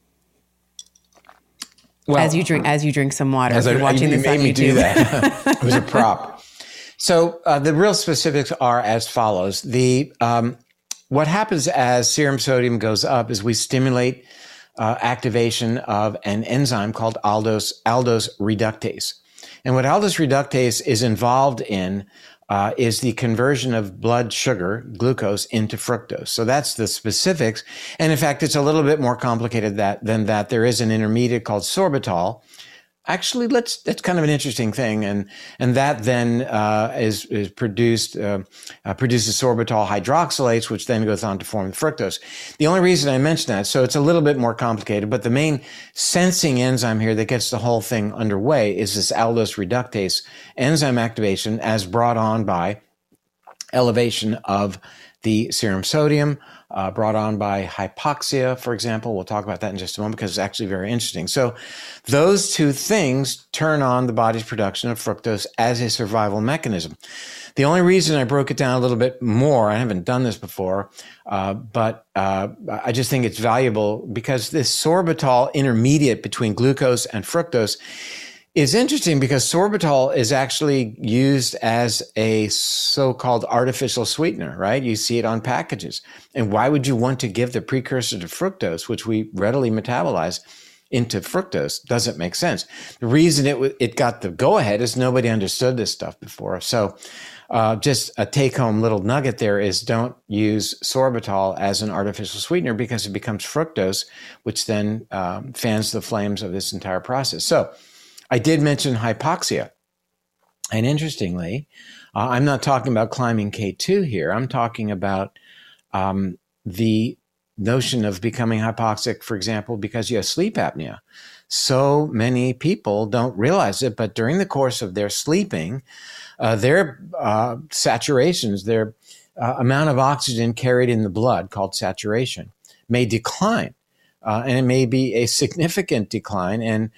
Well, as you drink some water. As you're watching this on YouTube. Do that. It was a prop. So the real specifics are as follows. What happens as serum sodium goes up is we stimulate activation of an enzyme called aldose reductase. And what aldose reductase is involved in is the conversion of blood sugar, glucose, into fructose. So that's the specifics. And in fact, it's a little bit more complicated than that. There is an intermediate called sorbitol. Actually, that's kind of an interesting thing, and that then is produced produces sorbitol hydroxylates, which then goes on to form fructose. The only reason I mention that, so it's a little bit more complicated, but the main sensing enzyme here that gets the whole thing underway is this aldose reductase enzyme activation, as brought on by elevation of the serum sodium brought on by hypoxia, for example. We'll talk about that in just a moment because it's actually very interesting. So those two things turn on the body's production of fructose as a survival mechanism. The only reason I broke it down a little bit more, I haven't done this before, but I just think it's valuable because this sorbitol intermediate between glucose and fructose is interesting because sorbitol is actually used as a so-called artificial sweetener, right? You see it on packages. And why would you want to give the precursor to fructose, which we readily metabolize, into fructose? Doesn't make sense. The reason it got the go-ahead is nobody understood this stuff before. So just a take-home little nugget there is don't use sorbitol as an artificial sweetener because it becomes fructose, which then fans the flames of this entire process. So I did mention hypoxia. And interestingly, I'm not talking about climbing K2 here. I'm talking about the notion of becoming hypoxic, for example, because you have sleep apnea. So many people don't realize it, but during the course of their sleeping, their saturations, their amount of oxygen carried in the blood, called saturation, may decline. And it may be a significant decline and,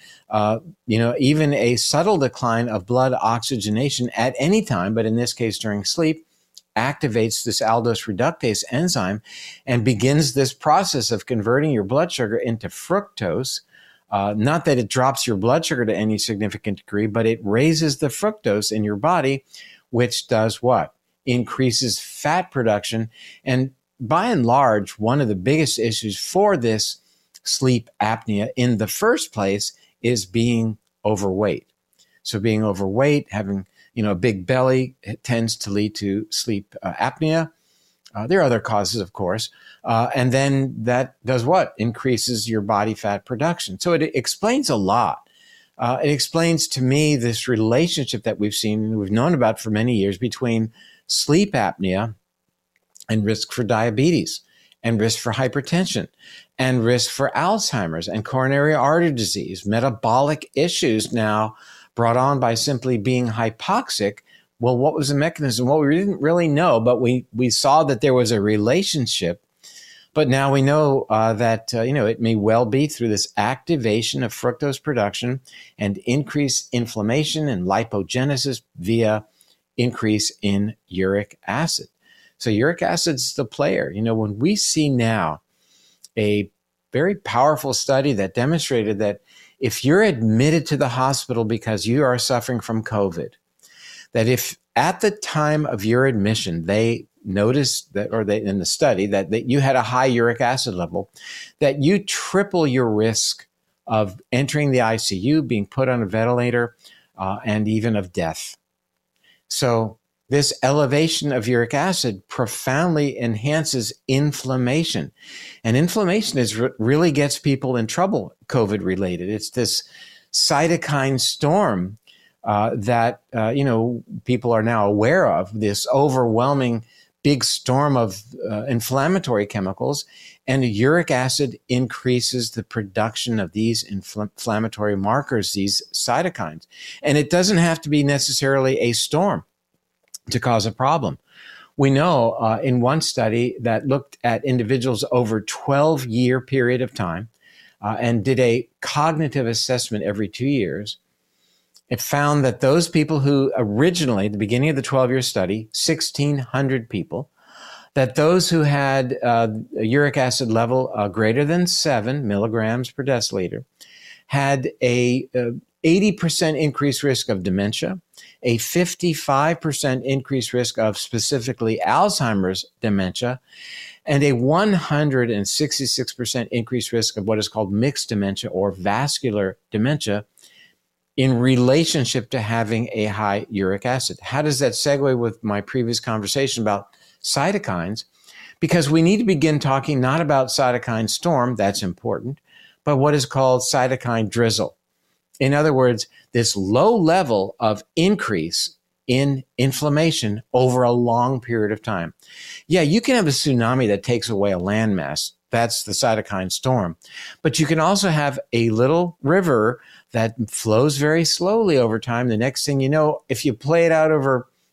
even a subtle decline of blood oxygenation at any time, but in this case during sleep, activates this aldose reductase enzyme and begins this process of converting your blood sugar into fructose. Not that it drops your blood sugar to any significant degree, but it raises the fructose in your body, which does what? Increases fat production. And by and large, one of the biggest issues for this sleep apnea in the first place is being overweight. So being overweight, having a big belly, it tends to lead to sleep apnea. There are other causes, of course. And then that does what? Increases your body fat production. So it explains a lot. It explains to me this relationship that we've seen and we've known about for many years between sleep apnea and risk for diabetes and risk for hypertension and risk for Alzheimer's and coronary artery disease, metabolic issues now brought on by simply being hypoxic. Well, what was the mechanism? Well, we didn't really know, but we saw that there was a relationship. But now we know that, it may well be through this activation of fructose production and increased inflammation and lipogenesis via increase in uric acid. So uric acid is the player. When we see now a very powerful study that demonstrated that if you're admitted to the hospital because you are suffering from COVID, that if at the time of your admission, they noticed that, or they in the study, that you had a high uric acid level, that you triple your risk of entering the ICU, being put on a ventilator, and even of death. So this elevation of uric acid profoundly enhances inflammation. And inflammation really gets people in trouble, COVID related. It's this cytokine storm that people are now aware of, this overwhelming big storm of inflammatory chemicals, and uric acid increases the production of these inflammatory markers, these cytokines. And it doesn't have to be necessarily a storm to cause a problem. We know in one study that looked at individuals over a 12-year period of time and did a cognitive assessment every 2 years, it found that those people who originally, at the beginning of the 12-year study, 1,600 people, that those who had a uric acid level greater than 7 milligrams per deciliter had a 80% increased risk of dementia, a 55% increased risk of specifically Alzheimer's dementia, and a 166% increased risk of what is called mixed dementia or vascular dementia in relationship to having a high uric acid. How does that segue with my previous conversation about cytokines? Because we need to begin talking not about cytokine storm, that's important, but what is called cytokine drizzle. In other words, this low level of increase in inflammation over a long period of time. Yeah, you can have a tsunami that takes away a landmass. That's the cytokine storm. But you can also have a little river that flows very slowly over time. The next thing you know, if you play it out over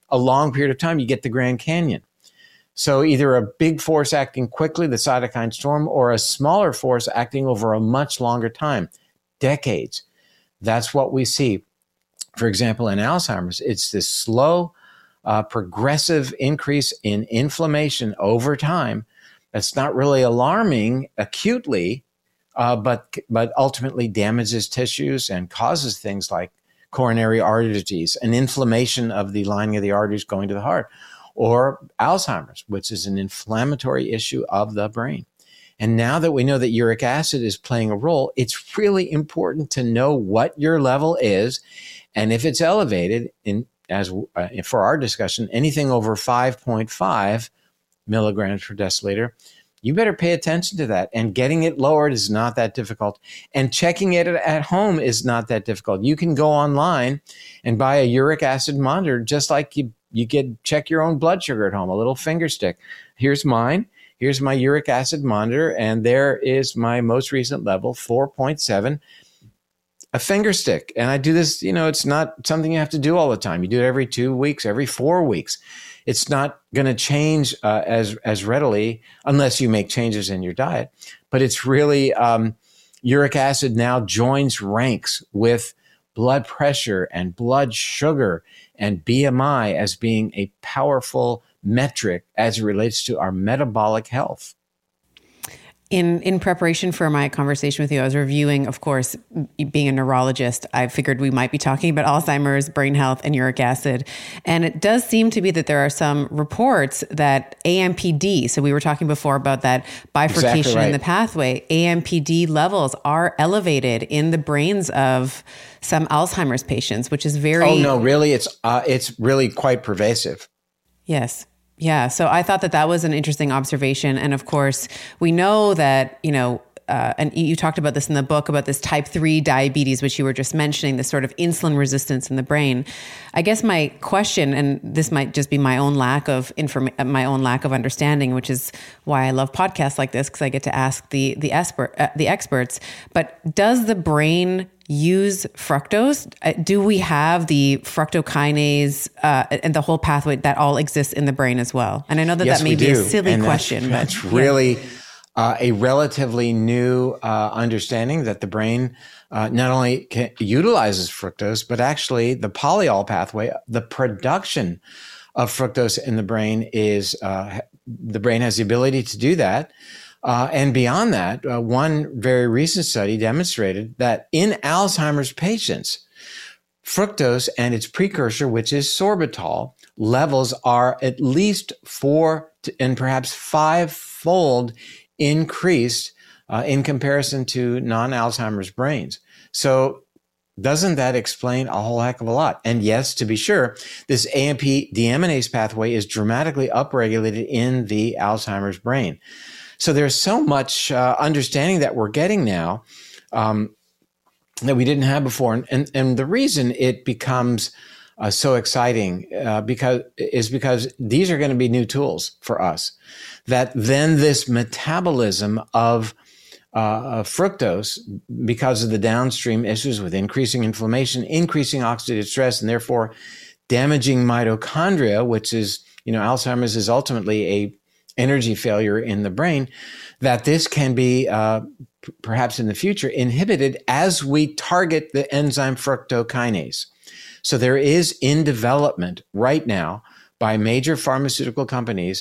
a long period of time, you get the Grand Canyon. So either a big force acting quickly, the cytokine storm, or a smaller force acting over a much longer time, decades. That's what we see. For example, in Alzheimer's, it's this slow, progressive increase in inflammation over time. That's not really alarming acutely, but ultimately damages tissues and causes things like coronary artery disease, an inflammation of the lining of the arteries going to the heart, or Alzheimer's, which is an inflammatory issue of the brain. And now that we know that uric acid is playing a role, it's really important to know what your level is. And if it's elevated, for our discussion, anything over 5.5 milligrams per deciliter, you better pay attention to that. And getting it lowered is not that difficult. And checking it at home is not that difficult. You can go online and buy a uric acid monitor, just like you check your own blood sugar at home, a little finger stick. Here's mine. Here's my uric acid monitor. And there is my most recent level, 4.7, a finger stick. And I do this, it's not something you have to do all the time. You do it every 2 weeks, every 4 weeks. It's not going to change as readily unless you make changes in your diet. But it's really, uric acid now joins ranks with blood pressure and blood sugar and BMI as being a powerful metric as it relates to our metabolic health. In preparation for my conversation with you, I was reviewing, of course, being a neurologist, I figured we might be talking about Alzheimer's, brain health, and uric acid. And it does seem to be that there are some reports that AMPD, so we were talking before about that bifurcation exactly right. in the pathway, AMPD levels are elevated in the brains of some Alzheimer's patients, which is very... Oh, no, really? It's really quite pervasive. Yes. Yeah. So I thought that was an interesting observation. And of course, we know that, and you talked about this in the book, about this type 3 diabetes, which you were just mentioning, this sort of insulin resistance in the brain. I guess my question, and this might just be my own lack of understanding, which is why I love podcasts like this, because I get to ask the experts. But does the brain use fructose? Do we have the fructokinase and the whole pathway that all exists in the brain as well? And I know that may be a silly question. That's really a relatively new understanding that the brain not only utilizes fructose, but actually the polyol pathway, the production of fructose in the brain is, the brain has the ability to do that. And beyond that, one very recent study demonstrated that in Alzheimer's patients, fructose and its precursor, which is sorbitol, levels are at least 4 and perhaps 5-fold increased in comparison to non-Alzheimer's brains. So doesn't that explain a whole heck of a lot? And yes, to be sure, this AMP deaminase pathway is dramatically upregulated in the Alzheimer's brain. So there's so much understanding that we're getting now that we didn't have before. And the reason it becomes so exciting because these are going to be new tools for us. That then this metabolism of fructose, because of the downstream issues with increasing inflammation, increasing oxidative stress, and therefore damaging mitochondria, which is, Alzheimer's is ultimately a energy failure in the brain, that this can be perhaps in the future inhibited as we target the enzyme fructokinase. So there is in development right now by major pharmaceutical companies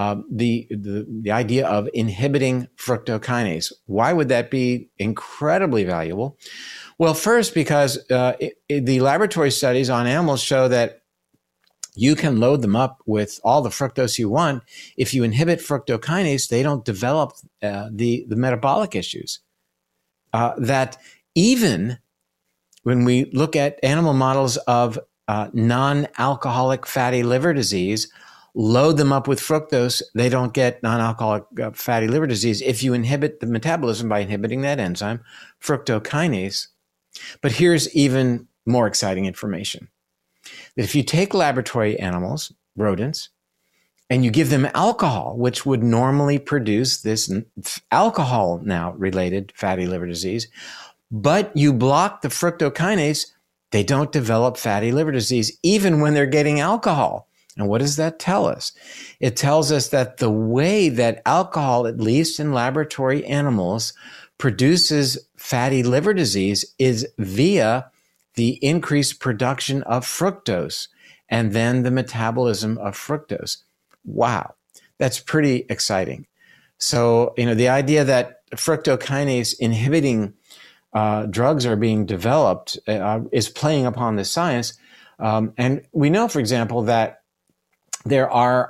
the idea of inhibiting fructokinase. Why would that be incredibly valuable? Well, first, because the laboratory studies on animals show that you can load them up with all the fructose you want. If you inhibit fructokinase, they don't develop the metabolic issues. That even when we look at animal models of non-alcoholic fatty liver disease, load them up with fructose, they don't get non-alcoholic fatty liver disease if you inhibit the metabolism by inhibiting that enzyme, fructokinase. But here's even more exciting information. That if you take laboratory animals, rodents, and you give them alcohol, which would normally produce this alcohol now related fatty liver disease, but you block the fructokinase, they don't develop fatty liver disease even when they're getting alcohol. And what does that tell us? It tells us that the way that alcohol, at least in laboratory animals, produces fatty liver disease is via the increased production of fructose and then the metabolism of fructose. Wow, that's pretty exciting. So, the idea that fructokinase inhibiting drugs are being developed is playing upon this science. And we know, for example, that there are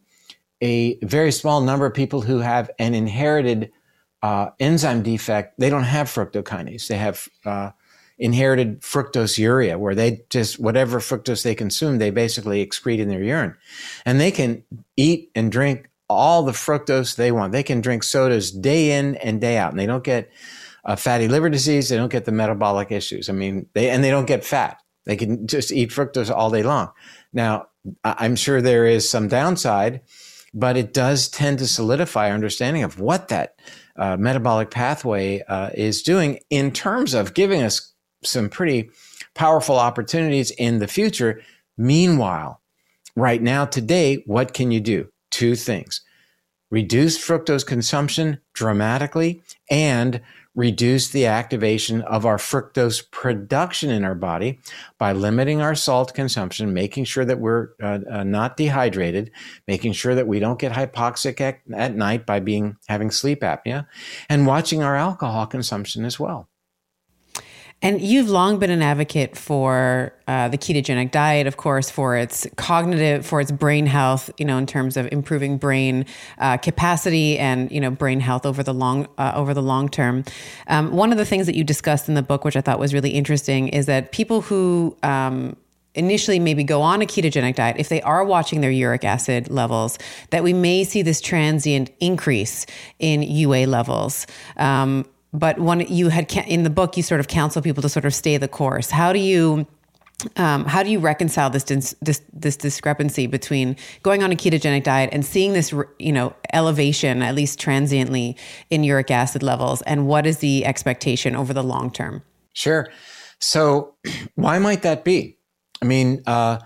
a very small number of people who have an inherited enzyme defect. They don't have fructokinase. They have inherited fructosuria, where they just, whatever fructose they consume, they basically excrete in their urine. And they can eat and drink all the fructose they want. They can drink sodas day in and day out, and they don't get fatty liver disease. They don't get the metabolic issues. They don't get fat. They can just eat fructose all day long. Now, I'm sure there is some downside, but it does tend to solidify our understanding of what that metabolic pathway is doing in terms of giving us some pretty powerful opportunities in the future. Meanwhile, right now, today, what can you do? Two things: reduce fructose consumption dramatically and reduce the activation of our fructose production in our body by limiting our salt consumption, making sure that we're not dehydrated, making sure that we don't get hypoxic at night by having sleep apnea, and watching our alcohol consumption as well. And you've long been an advocate for the ketogenic diet, of course, for its brain health, in terms of improving brain capacity and, brain health over the long term. One of the things that you discussed in the book, which I thought was really interesting, is that people who initially maybe go on a ketogenic diet, if they are watching their uric acid levels, that we may see this transient increase in UA levels. But when you had in the book, you sort of counsel people to sort of stay the course. How do you reconcile this discrepancy between going on a ketogenic diet and seeing this, elevation, at least transiently, in uric acid levels, and what is the expectation over the long term? Sure. So why might that be? In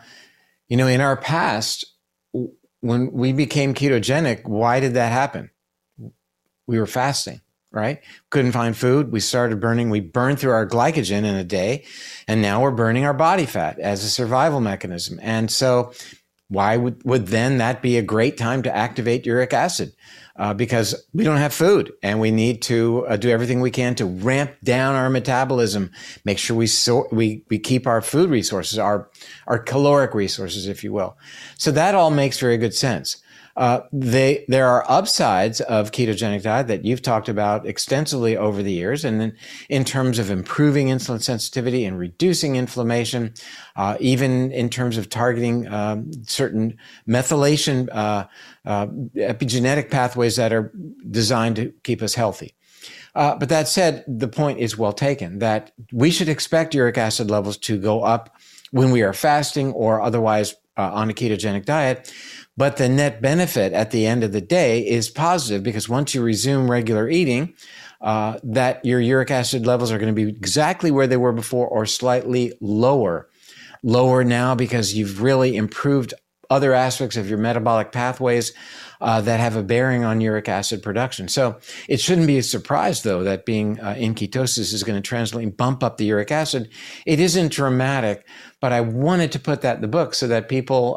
our past, when we became ketogenic, why did that happen? We were fasting. Right? Couldn't find food. We burned through our glycogen in a day, and now we're burning our body fat as a survival mechanism. And so why would then that be a great time to activate uric acid? Because we don't have food, and we need to do everything we can to ramp down our metabolism, make sure we keep our food resources, our caloric resources, if you will. So that all makes very good sense. There are upsides of ketogenic diet that you've talked about extensively over the years, and then in terms of improving insulin sensitivity and reducing inflammation, even in terms of targeting certain methylation epigenetic pathways that are designed to keep us healthy. But that said, the point is well taken that we should expect uric acid levels to go up when we are fasting or otherwise on a ketogenic diet. But the net benefit at the end of the day is positive, because once you resume regular eating, that your uric acid levels are going to be exactly where they were before or slightly lower. Lower now because you've really improved other aspects of your metabolic pathways that have a bearing on uric acid production. So it shouldn't be a surprise, though, that being in ketosis is going to translate and bump up the uric acid. It isn't dramatic, but I wanted to put that in the book so that people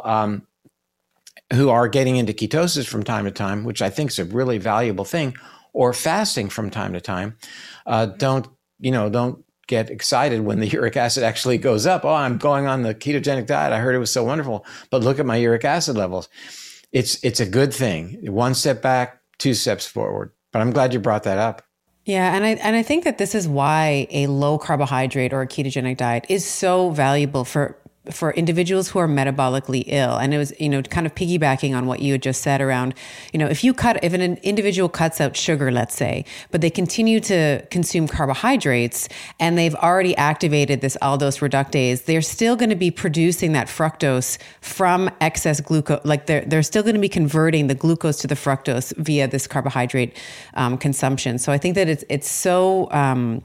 who are getting into ketosis from time to time, which I think is a really valuable thing, or fasting from time to time, don't get excited when the uric acid actually goes up. Oh, I'm going on the ketogenic diet. I heard it was so wonderful, but look at my uric acid levels. It's a good thing. One step back, two steps forward. But I'm glad you brought that up. Yeah, and I think that this is why a low carbohydrate or a ketogenic diet is so valuable for individuals who are metabolically ill. And it was, kind of piggybacking on what you had just said around, if an individual cuts out sugar, let's say, but they continue to consume carbohydrates and they've already activated this aldose reductase, they're still going to be producing that fructose from excess glucose. Like they're still going to be converting the glucose to the fructose via this carbohydrate consumption. So I think that it's so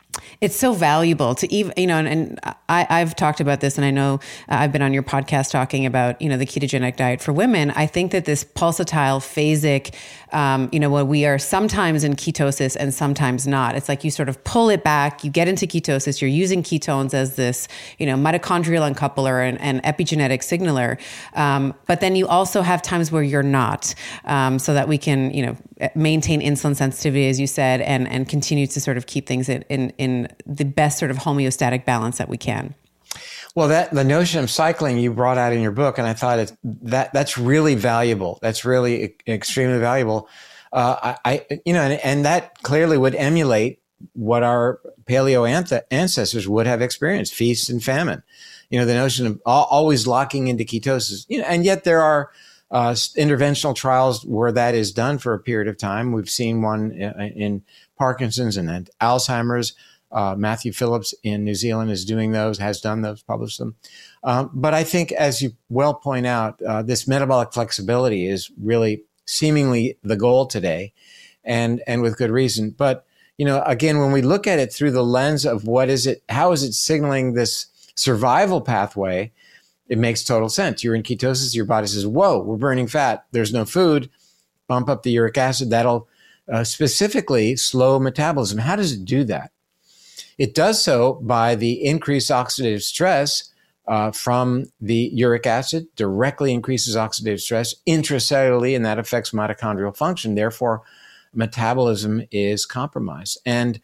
It's so valuable to even, and I've talked about this, and I know I've been on your podcast talking about, the ketogenic diet for women. I think that this pulsatile phasic, when we are sometimes in ketosis and sometimes not, it's like you sort of pull it back, you get into ketosis, you're using ketones as this, mitochondrial uncoupler and epigenetic signaler. But then you also have times where you're not, so that we can, maintain insulin sensitivity, as you said, and continue to sort of keep things in the best sort of homeostatic balance that we can. Well, the notion of cycling you brought out in your book, and I thought that's really valuable. That's really extremely valuable. And that clearly would emulate what our paleo ancestors would have experienced: feast and famine. The notion of always locking into ketosis. And yet there are interventional trials where that is done for a period of time. We've seen one in Parkinson's and then Alzheimer's. Matthew Phillips in New Zealand is doing those, has done those, published them. But I think, as you well point out, this metabolic flexibility is really seemingly the goal today, and with good reason. But, again, when we look at it through the lens of how is it signaling this survival pathway, it makes total sense. You're in ketosis, your body says, whoa, we're burning fat, there's no food, bump up the uric acid. That'll specifically slow metabolism. How does it do that? It does so by the increased oxidative stress from the uric acid, directly increases oxidative stress intracellularly, and that affects mitochondrial function. Therefore, metabolism is compromised. And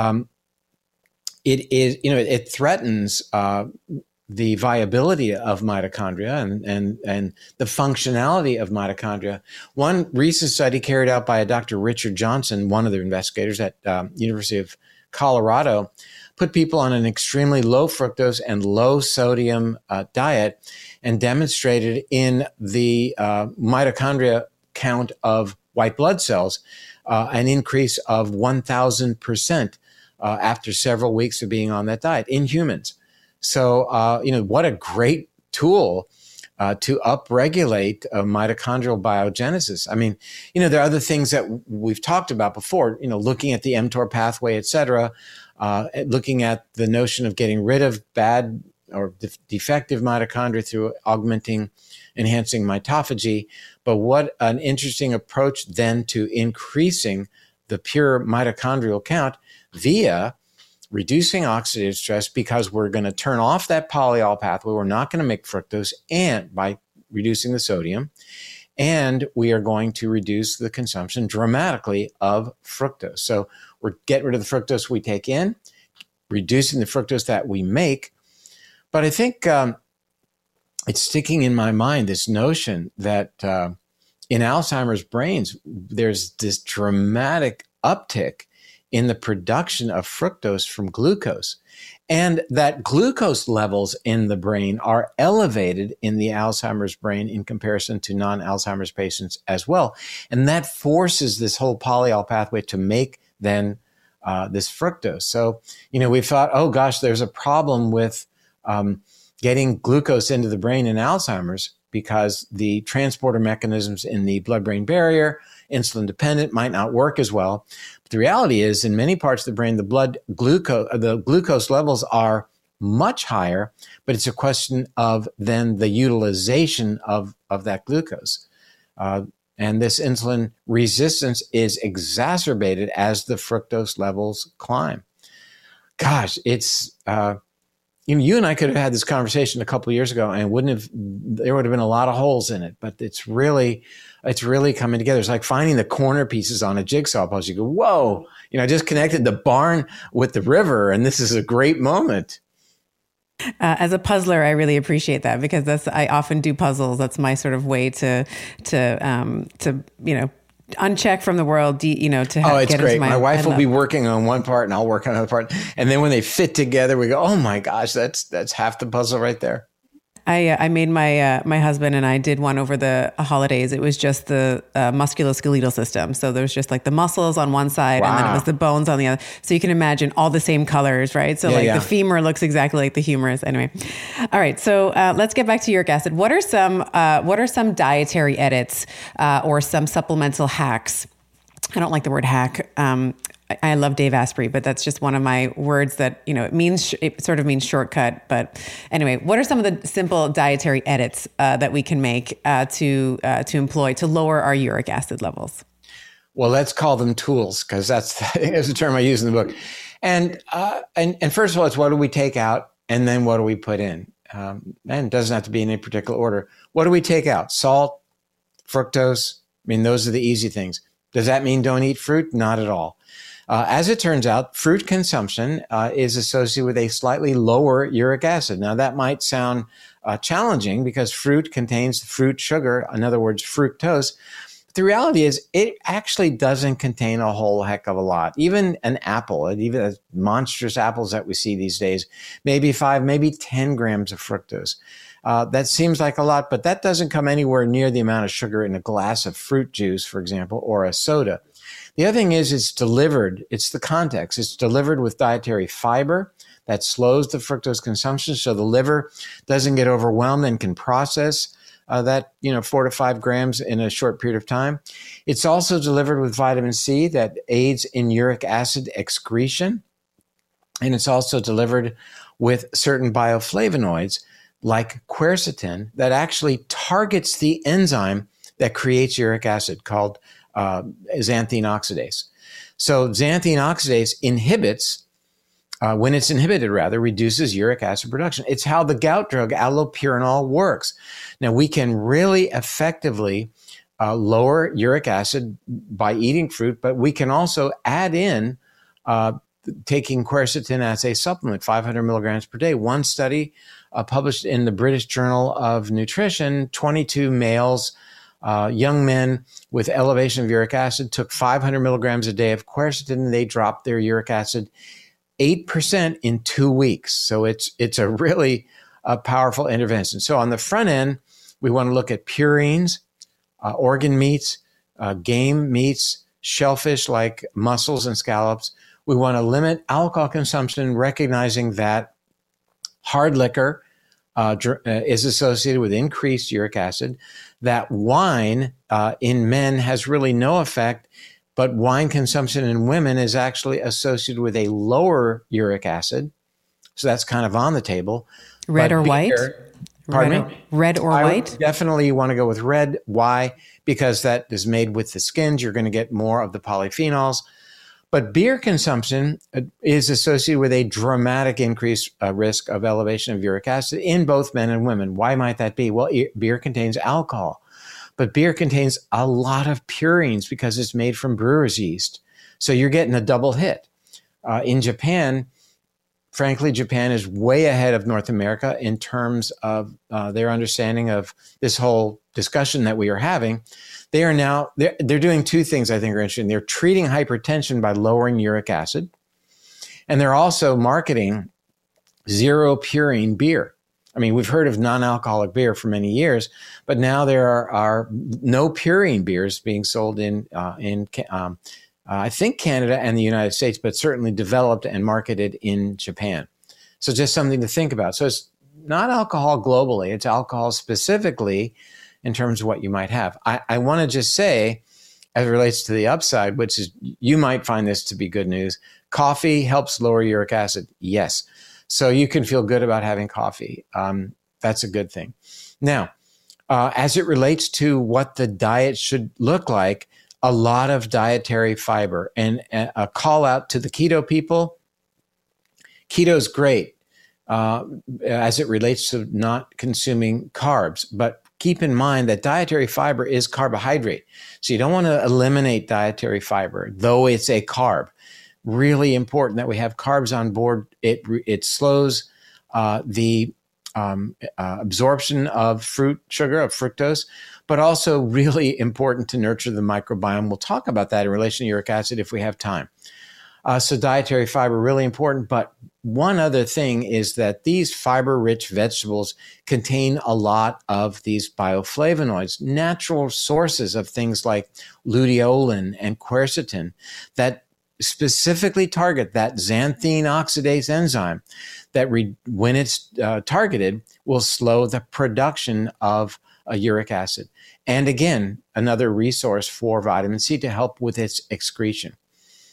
it threatens the viability of mitochondria and the functionality of mitochondria. One recent study carried out by Dr. Richard Johnson, one of the investigators at University of Colorado, put people on an extremely low fructose and low sodium diet and demonstrated in the mitochondria count of white blood cells an increase of 1,000% after several weeks of being on that diet in humans. So, what a great tool to upregulate mitochondrial biogenesis. I mean, there are other things that we've talked about before, looking at the mTOR pathway, et cetera, looking at the notion of getting rid of bad or defective mitochondria through enhancing mitophagy. But what an interesting approach then to increasing the pure mitochondrial count via reducing oxidative stress, because we're going to turn off that polyol pathway. We're not going to make fructose, and by reducing the sodium, and we are going to reduce the consumption dramatically of fructose. So we're getting rid of the fructose we take in, reducing the fructose that we make. But I think it's sticking in my mind, this notion that in Alzheimer's brains, there's this dramatic uptick in the production of fructose from glucose, and that glucose levels in the brain are elevated in the Alzheimer's brain in comparison to non-Alzheimer's patients as well. And that forces this whole polyol pathway to make then this fructose. So, we thought, oh gosh, there's a problem with getting glucose into the brain in Alzheimer's because the transporter mechanisms in the blood-brain barrier, insulin dependent, might not work as well. But the reality is, in many parts of the brain, the glucose levels are much higher, but it's a question of then the utilization of that glucose. And this insulin resistance is exacerbated as the fructose levels climb. Gosh, it's you and I could have had this conversation a couple of years ago, and there would have been a lot of holes in it. But it's really coming together. It's like finding the corner pieces on a jigsaw puzzle. You go, whoa! I just connected the barn with the river, and this is a great moment. As a puzzler, I really appreciate that, because I often do puzzles. That's my sort of way to uncheck from the world, to it's get great. My wife will be working on one part and I'll work on another part. And then when they fit together, we go, oh my gosh, that's half the puzzle right there. I made my husband and I did one over the holidays. It was just the musculoskeletal system. So there's just like the muscles on one side, and then it was the bones on the other. So you can imagine all the same colors, right? So the femur looks exactly like the humerus. Anyway, all right. So let's get back to uric acid. What are some dietary edits or some supplemental hacks? I don't like the word hack. I love Dave Asprey, but that's just one of my words that, it sort of means shortcut. But anyway, what are some of the simple dietary edits that we can make to employ to lower our uric acid levels? Well, let's call them tools, because that's a term I use in the book. And first of all, it's what do we take out, and then what do we put in? And it doesn't have to be in any particular order. What do we take out? Salt, fructose. I mean, those are the easy things. Does that mean don't eat fruit? Not at all. As it turns out, fruit consumption is associated with a slightly lower uric acid. Now, that might sound challenging because fruit contains fruit sugar, in other words, fructose. But the reality is it actually doesn't contain a whole heck of a lot. Even an apple, even the monstrous apples that we see these days, maybe 5, maybe 10 grams of fructose. That seems like a lot, but that doesn't come anywhere near the amount of sugar in a glass of fruit juice, for example, or a soda. The other thing is it's delivered. It's the context. It's delivered with dietary fiber that slows the fructose consumption, so the liver doesn't get overwhelmed and can process that 4 to 5 grams in a short period of time. It's also delivered with vitamin C that aids in uric acid excretion, and it's also delivered with certain bioflavonoids like quercetin that actually targets the enzyme that creates uric acid called xanthine oxidase. So xanthine oxidase inhibits, when it's inhibited rather, reduces uric acid production. It's how the gout drug allopurinol works. Now, we can really effectively lower uric acid by eating fruit, but we can also add in taking quercetin as a supplement, 500 milligrams per day. One study published in the British Journal of Nutrition, 22 males, young men with elevation of uric acid took 500 milligrams a day of quercetin, and they dropped their uric acid 8% in 2 weeks. So it's a really powerful intervention. So on the front end, we want to look at purines, organ meats, game meats, shellfish like mussels and scallops. We want to limit alcohol consumption, recognizing that hard liquor is associated with increased uric acid, that wine in men has really no effect, but wine consumption in women is actually associated with a lower uric acid. So that's kind of on the table. Red or white? Pardon me? Red or white? Definitely you want to go with red. Why? Because that is made with the skins. You're going to get more of the polyphenols. But beer consumption is associated with a dramatic increased risk of elevation of uric acid in both men and women. Why might that be? Well, beer contains alcohol, but beer contains a lot of purines because it's made from brewer's yeast. So you're getting a double hit. In Japan, frankly, Japan is way ahead of North America in terms of their understanding of this whole discussion that we are having. They are now, they're doing two things I think are interesting. They're treating hypertension by lowering uric acid, and they're also marketing zero purine beer. I mean, we've heard of non-alcoholic beer for many years, but now there are no purine beers being sold in I think Canada and the United States, but certainly developed and marketed in Japan. So just something to think about. So it's not alcohol globally, it's alcohol specifically in terms of what you might have. I want to just say, as it relates to the upside, which is you might find this to be good news, coffee helps lower uric acid. Yes. So you can feel good about having coffee. That's a good thing. Now, as it relates to what the diet should look like, a lot of dietary fiber, and a call out to the keto people. Keto is great as it relates to not consuming carbs, but keep in mind that dietary fiber is carbohydrate. So you don't want to eliminate dietary fiber, though it's a carb. Really important that we have carbs on board. It slows the absorption of fruit sugar, of fructose, but also really important to nurture the microbiome. We'll talk about that in relation to uric acid if we have time. So dietary fiber, really important. But one other thing is that these fiber-rich vegetables contain a lot of these bioflavonoids, natural sources of things like luteolin and quercetin that specifically target that xanthine oxidase enzyme that when it's targeted will slow the production of uric acid. And again, another resource for vitamin C to help with its excretion.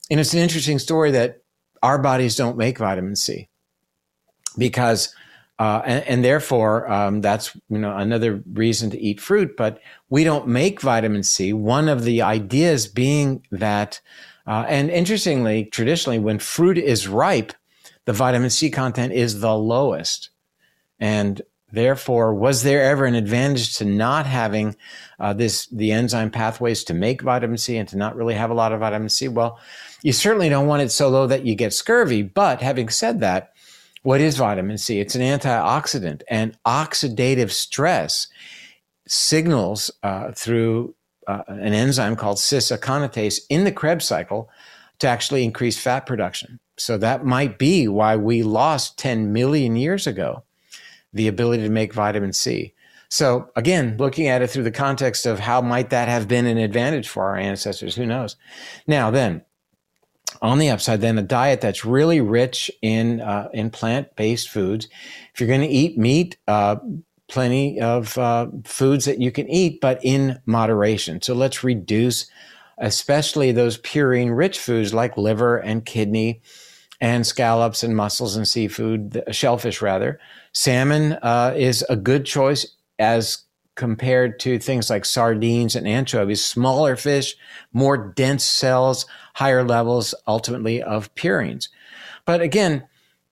And it's an interesting story that our bodies don't make vitamin C because, and therefore, that's another reason to eat fruit. But we don't make vitamin C. One of the ideas being that, and interestingly, traditionally, when fruit is ripe, the vitamin C content is the lowest. And therefore, was there ever an advantage to not having the enzyme pathways to make vitamin C and to not really have a lot of vitamin C? Well, you certainly don't want it so low that you get scurvy. But having said that, what is vitamin C? It's an antioxidant, and oxidative stress signals through an enzyme called cis-aconitase in the Krebs cycle to actually increase fat production. So that might be why we lost 10 million years ago the ability to make vitamin C. So again, looking at it through the context of how might that have been an advantage for our ancestors, who knows? Now then, on the upside, then a diet that's really rich in plant-based foods. If you're going to eat meat, plenty of foods that you can eat, but in moderation. So let's reduce, especially those purine-rich foods like liver and kidney and scallops and mussels and seafood, shellfish rather. Salmon is a good choice as compared to things like sardines and anchovies, smaller fish, more dense cells, higher levels ultimately of purines. But again,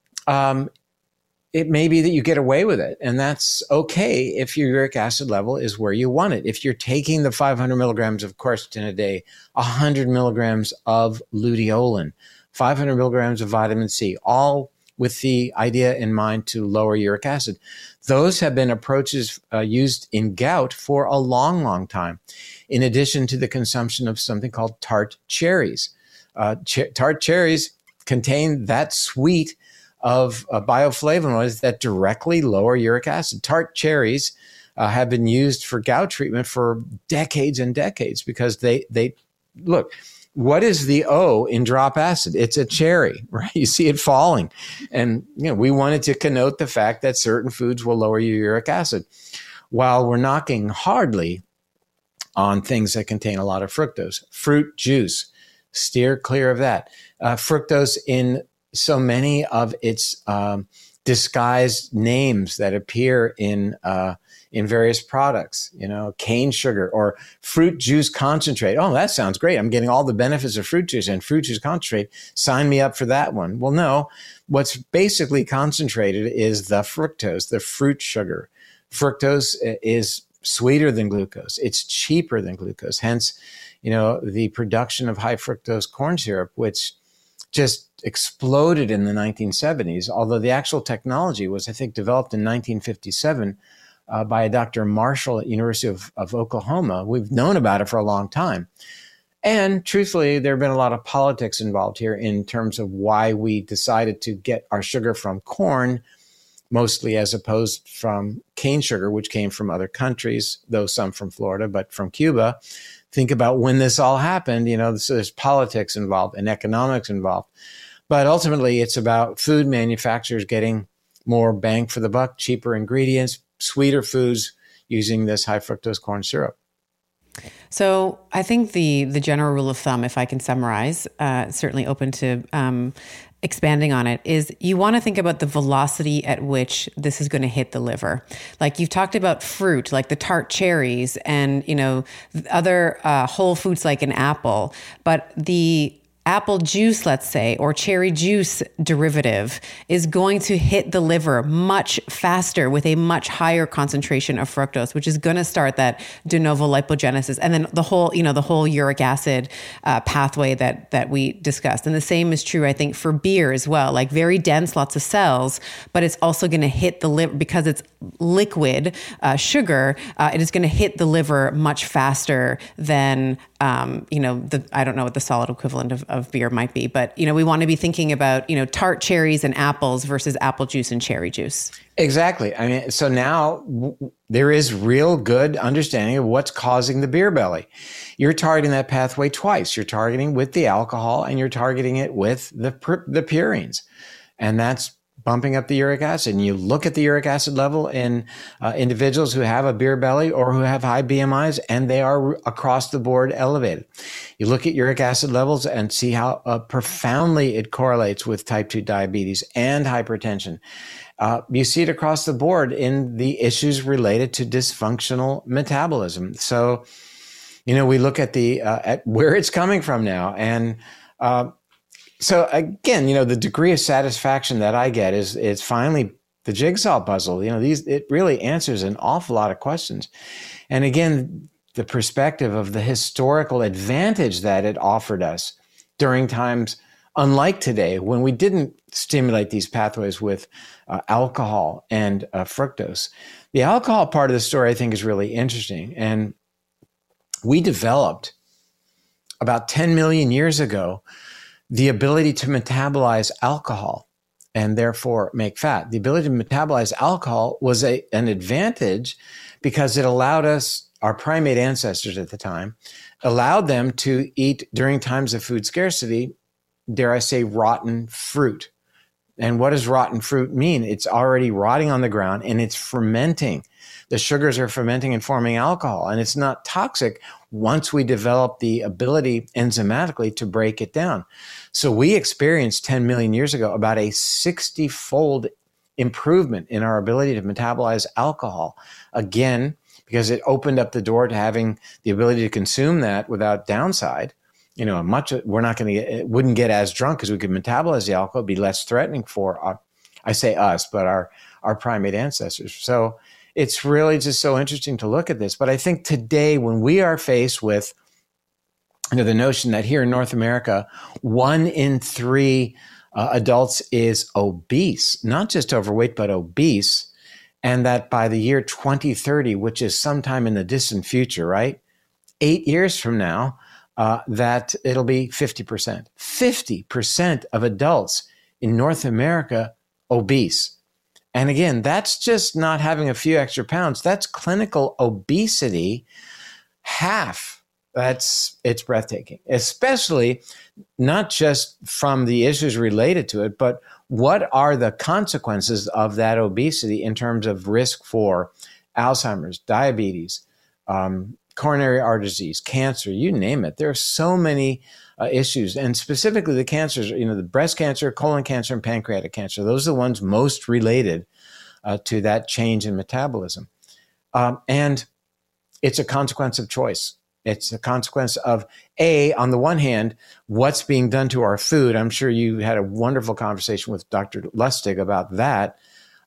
it may be that you get away with it, and that's okay if your uric acid level is where you want it. If you're taking the 500 milligrams of quercetin a day, 100 milligrams of luteolin, 500 milligrams of vitamin C, all with the idea in mind to lower uric acid. Those have been approaches used in gout for a long, long time, in addition to the consumption of something called tart cherries. Tart cherries contain that suite of bioflavonoids that directly lower uric acid. Tart cherries have been used for gout treatment for decades and decades because they look, what is the O in drop acid? It's a cherry, right? You see it falling. And we wanted to connote the fact that certain foods will lower your uric acid, while we're knocking hardly on things that contain a lot of fructose. Fruit juice, steer clear of that. Fructose in so many of its disguised names that appear in various products, cane sugar or fruit juice concentrate. Oh, that sounds great. I'm getting all the benefits of fruit juice and fruit juice concentrate. Sign me up for that one. Well, no, what's basically concentrated is the fructose, the fruit sugar. Fructose is sweeter than glucose. It's cheaper than glucose. Hence, the production of high fructose corn syrup, which just exploded in the 1970s, although the actual technology was, I think, developed in 1957 by a Dr. Marshall at University of Oklahoma. We've known about it for a long time. And truthfully, there have been a lot of politics involved here in terms of why we decided to get our sugar from corn, mostly, as opposed from cane sugar, which came from other countries, though some from Florida, but from Cuba. Think about when this all happened, so there's politics involved and economics involved. But ultimately, it's about food manufacturers getting more bang for the buck, cheaper ingredients, sweeter foods using this high fructose corn syrup. So I think the general rule of thumb, if I can summarize, certainly open to expanding on it, is you want to think about the velocity at which this is going to hit the liver. Like you've talked about fruit, like the tart cherries and, other whole foods like an apple, but the apple juice, let's say, or cherry juice derivative is going to hit the liver much faster with a much higher concentration of fructose, which is going to start that de novo lipogenesis. And then the whole uric acid pathway that we discussed. And the same is true, I think, for beer as well, like very dense, lots of cells, but it's also going to hit the liver because it's liquid sugar. It is going to hit the liver much faster than, I don't know what the solid equivalent of beer might be, but, we want to be thinking about, tart cherries and apples versus apple juice and cherry juice. Exactly. I mean, so now there is real good understanding of what's causing the beer belly. You're targeting that pathway twice. You're targeting with the alcohol and you're targeting it with the purines. And that's bumping up the uric acid. And you look at the uric acid level in individuals who have a beer belly or who have high BMIs, and they are across the board elevated. You look at uric acid levels and see how profoundly it correlates with type 2 diabetes and hypertension. You see it across the board in the issues related to dysfunctional metabolism. So, we look at at where it's coming from now. And so again, the degree of satisfaction that I get is finally the jigsaw puzzle. It really answers an awful lot of questions. And again, the perspective of the historical advantage that it offered us during times unlike today, when we didn't stimulate these pathways with alcohol and fructose. The alcohol part of the story, I think, is really interesting. And we developed about 10 million years ago the ability to metabolize alcohol and therefore make fat. The ability to metabolize alcohol was an advantage because it allowed us, our primate ancestors at the time, allowed them to eat during times of food scarcity, dare I say, rotten fruit. And what does rotten fruit mean? It's already rotting on the ground and it's fermenting. The sugars are fermenting and forming alcohol, and it's not toxic once we develop the ability enzymatically to break it down. So we experienced 10 million years ago about a 60-fold improvement in our ability to metabolize alcohol. Again, because it opened up the door to having the ability to consume that without downside. We're not going to wouldn't get as drunk because we could metabolize the alcohol, be less threatening for I say us, but our primate ancestors. So it's really just so interesting to look at this. But I think today, when we are faced with the notion that here in North America, 1 in 3 adults is obese, not just overweight, but obese, and that by the year 2030, which is sometime in the distant future, right? 8 years from now, that it'll be 50%. 50% of adults in North America obese. And again, that's just not having a few extra pounds. That's clinical obesity, half. It's breathtaking, especially not just from the issues related to it, but what are the consequences of that obesity in terms of risk for Alzheimer's, diabetes, coronary artery disease, cancer, you name it. There are so many issues, and specifically the cancers, the breast cancer, colon cancer, and pancreatic cancer. Those are the ones most related to that change in metabolism. And it's a consequence of choice. It's a consequence of, on the one hand, what's being done to our food. I'm sure you had a wonderful conversation with Dr. Lustig about that.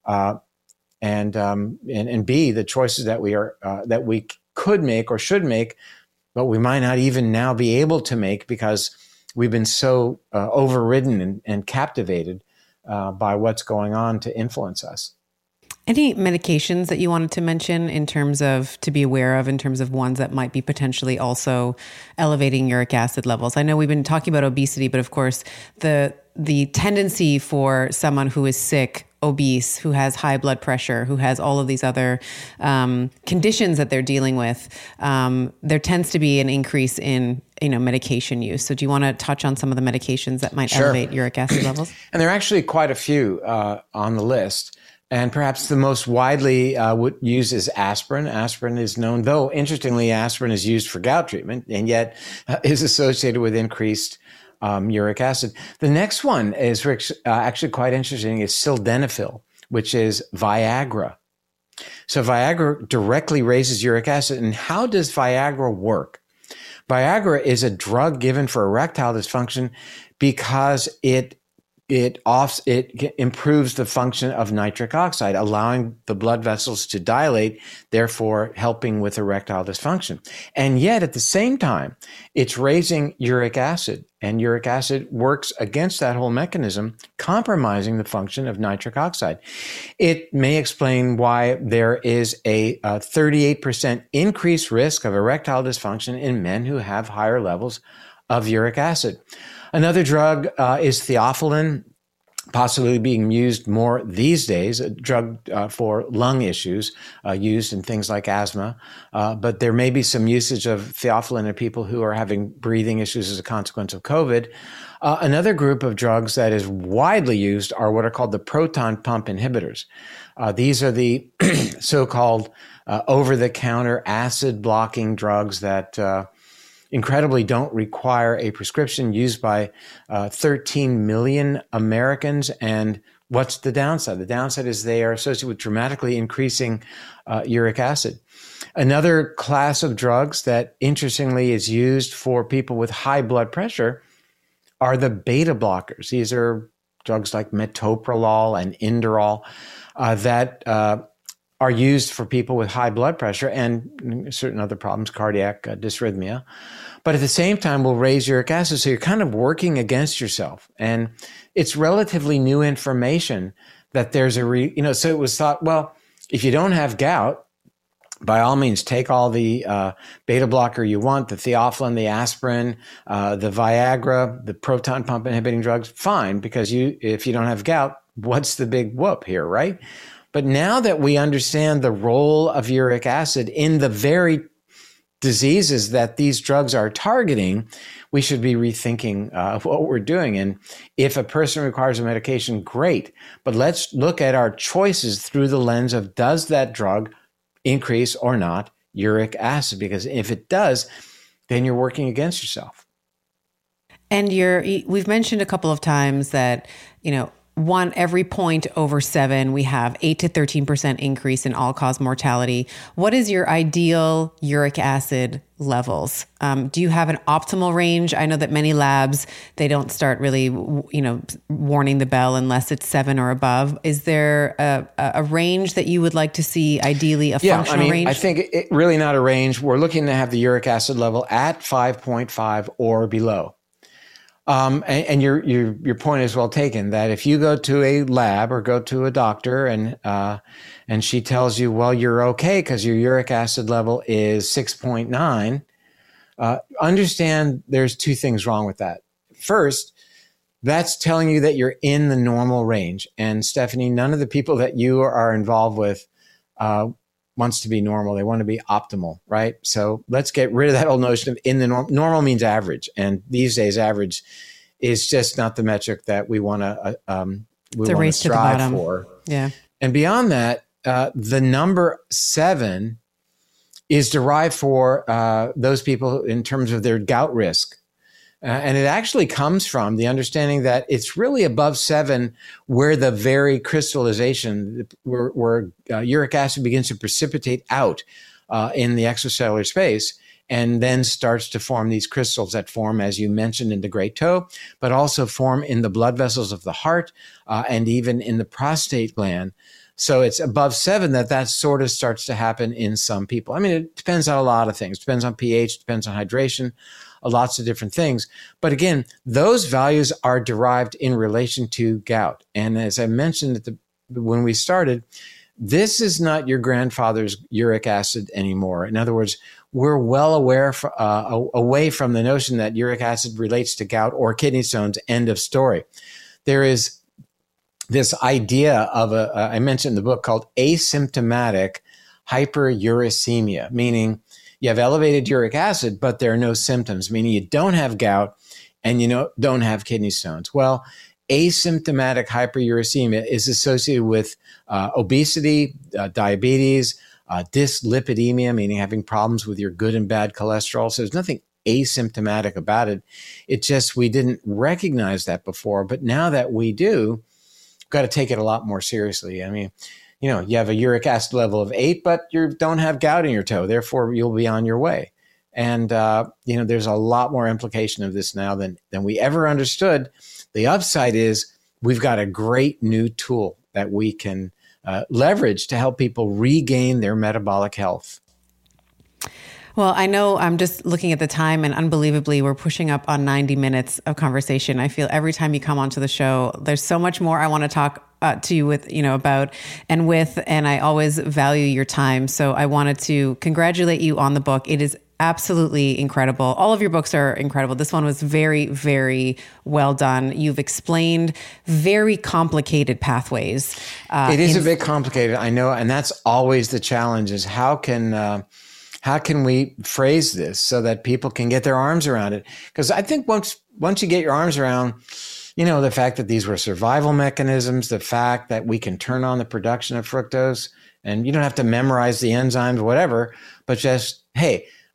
And B, the choices that we could make or should make, but we might not even now be able to make because we've been so overridden and captivated by what's going on to influence us. Any medications that you wanted to mention in terms of, to be aware of, in terms of ones that might be potentially also elevating uric acid levels? I know we've been talking about obesity, but of course the tendency for someone who is sick, obese, who has high blood pressure, who has all of these other conditions that they're dealing with, there tends to be an increase in medication use. So do you want to touch on some of the medications that might elevate uric acid levels? And there are actually quite a few on the list. And perhaps the most widely used is aspirin. Aspirin is known, though interestingly, aspirin is used for gout treatment and yet is associated with increased uric acid. The next one is actually quite interesting, is sildenafil, which is Viagra. So Viagra directly raises uric acid. And how does Viagra work? Viagra is a drug given for erectile dysfunction because it improves the function of nitric oxide, allowing the blood vessels to dilate, therefore helping with erectile dysfunction. And yet at the same time, it's raising uric acid, and uric acid works against that whole mechanism, compromising the function of nitric oxide. It may explain why there is a 38% increased risk of erectile dysfunction in men who have higher levels of uric acid. Another drug is theophylline, possibly being used more these days, a drug for lung issues, used in things like asthma. But there may be some usage of theophylline in people who are having breathing issues as a consequence of COVID. Another group of drugs that is widely used are what are called the proton pump inhibitors. These are the so-called over-the-counter acid-blocking drugs that incredibly don't require a prescription, used by 13 million Americans. And what's the downside? The downside is they are associated with dramatically increasing uric acid. Another class of drugs that interestingly is used for people with high blood pressure are the beta blockers. These are drugs like metoprolol and Inderal that are used for people with high blood pressure and certain other problems, cardiac dysrhythmia. But at the same time, will raise uric acid. So you're kind of working against yourself. And it's relatively new information that there's so it was thought, well, if you don't have gout, by all means, take all the beta blocker you want, the theophylline, the aspirin, the Viagra, the proton pump inhibiting drugs, fine, because if you don't have gout, what's the big whoop here, right? But now that we understand the role of uric acid in the very diseases that these drugs are targeting, we should be rethinking what we're doing. And if a person requires a medication, great. But let's look at our choices through the lens of, does that drug increase or not uric acid? Because if it does, then you're working against yourself. And we've mentioned a couple of times that, every point over 7, we have 8 to 13% increase in all-cause mortality. What is your ideal uric acid levels? Do you have an optimal range? I know that many labs, they don't start really, warning the bell unless it's 7 or above. Is there a range that you would like to see, ideally functional range? I think it really not a range. We're looking to have the uric acid level at 5.5 or below. And your point is well taken, that if you go to a lab or go to a doctor and she tells you, well, you're okay because your uric acid level is 6.9, understand there's two things wrong with that. First, that's telling you that you're in the normal range. And Stephanie, none of the people that you are involved with wants to be normal. They want to be optimal, right? So let's get rid of that old notion of in the normal means average. And these days, average is just not the metric that we want to strive for. Yeah. And beyond that, the number 7 is derived for those people in terms of their gout risk. And it actually comes from the understanding that it's really above 7 where the very crystallization, where uric acid begins to precipitate out in the extracellular space, and then starts to form these crystals that form, as you mentioned, in the great toe, but also form in the blood vessels of the heart and even in the prostate gland. So it's above 7 that sort of starts to happen in some people. I mean, it depends on a lot of things. It depends on pH, depends on hydration, lots of different things. But again, those values are derived in relation to gout. And as I mentioned when we started, this is not your grandfather's uric acid anymore. In other words, we're well away from the notion that uric acid relates to gout or kidney stones, end of story. There is this idea of I mentioned in the book, called asymptomatic hyperuricemia, meaning you have elevated uric acid, but there are no symptoms, meaning you don't have gout and you don't have kidney stones. Well, asymptomatic hyperuricemia is associated with obesity, diabetes, dyslipidemia, meaning having problems with your good and bad cholesterol. So there's nothing asymptomatic about it. It just, we didn't recognize that before, but now that we do, we've got to take it a lot more seriously. I mean, you have a uric acid level of 8, but you don't have gout in your toe. Therefore, you'll be on your way. And, there's a lot more implication of this now than we ever understood. The upside is we've got a great new tool that we can leverage to help people regain their metabolic health. Well, I know I'm just looking at the time, and unbelievably, we're pushing up on 90 minutes of conversation. I feel every time you come onto the show, there's so much more I want to talk to you about, and I always value your time. So I wanted to congratulate you on the book. It is absolutely incredible. All of your books are incredible. This one was very, very well done. You've explained very complicated pathways. It is a bit complicated, I know, and that's always the challenge: is how can we phrase this so that people can get their arms around it? Because I think once you get your arms around, the fact that these were survival mechanisms, the fact that we can turn on the production of fructose, and you don't have to memorize the enzymes, whatever, but just, hey,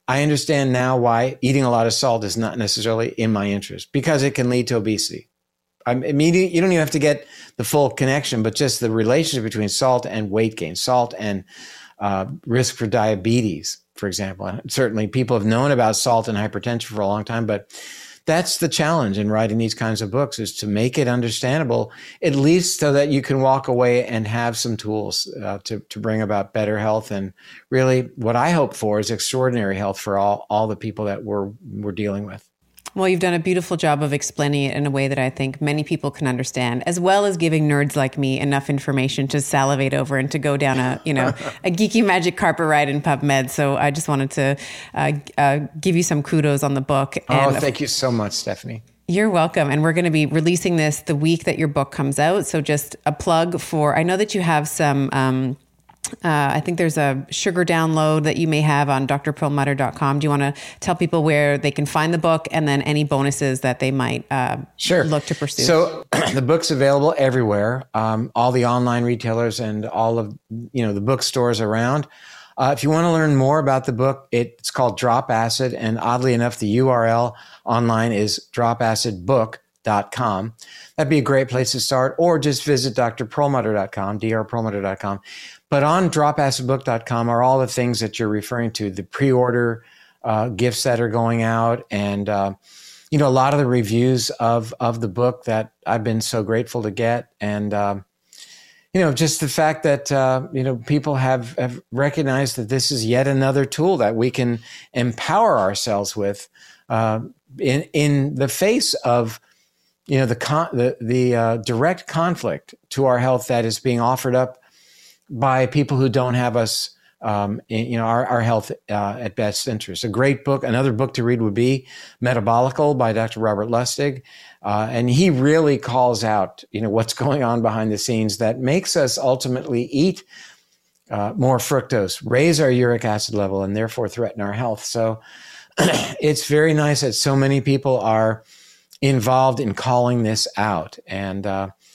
I understand now why eating a lot of salt is not necessarily in my interest, because it can lead to obesity. I mean, you don't even have to get the full connection, but just the relationship between salt and weight gain, salt and risk for diabetes, for example. And certainly people have known about salt and hypertension for a long time, but that's the challenge in writing these kinds of books, is to make it understandable, at least so that you can walk away and have some tools to bring about better health. And really what I hope for is extraordinary health for all the people that we're dealing with. Well, you've done a beautiful job of explaining it in a way that I think many people can understand, as well as giving nerds like me enough information to salivate over and to go down a geeky magic carpet ride in PubMed. So I just wanted to give you some kudos on the book. And thank you so much, Stephanie. You're welcome. And we're going to be releasing this the week that your book comes out. So just a plug for, I know that you have some, I think there's a sugar download that you may have on drperlmutter.com. Do you want to tell people where they can find the book and then any bonuses that they might look to pursue? So the book's available everywhere, all the online retailers and all of the bookstores around. If you want to learn more about the book, it's called Drop Acid. And oddly enough, the URL online is dropacidbook.com. That'd be a great place to start, or just visit drperlmutter.com, drperlmutter.com. But on dropacidbook.com are all the things that you're referring to, the pre-order gifts that are going out, and a lot of the reviews of the book that I've been so grateful to get, and just the fact that people have recognized that this is yet another tool that we can empower ourselves with in the face of the direct conflict to our health that is being offered up by people who don't have us, our health at best interest. A great book, another book to read would be Metabolical by Dr. Robert Lustig. And he really calls out, what's going on behind the scenes that makes us ultimately eat more fructose, raise our uric acid level, and therefore threaten our health. So it's very nice that so many people are involved in calling this out. And,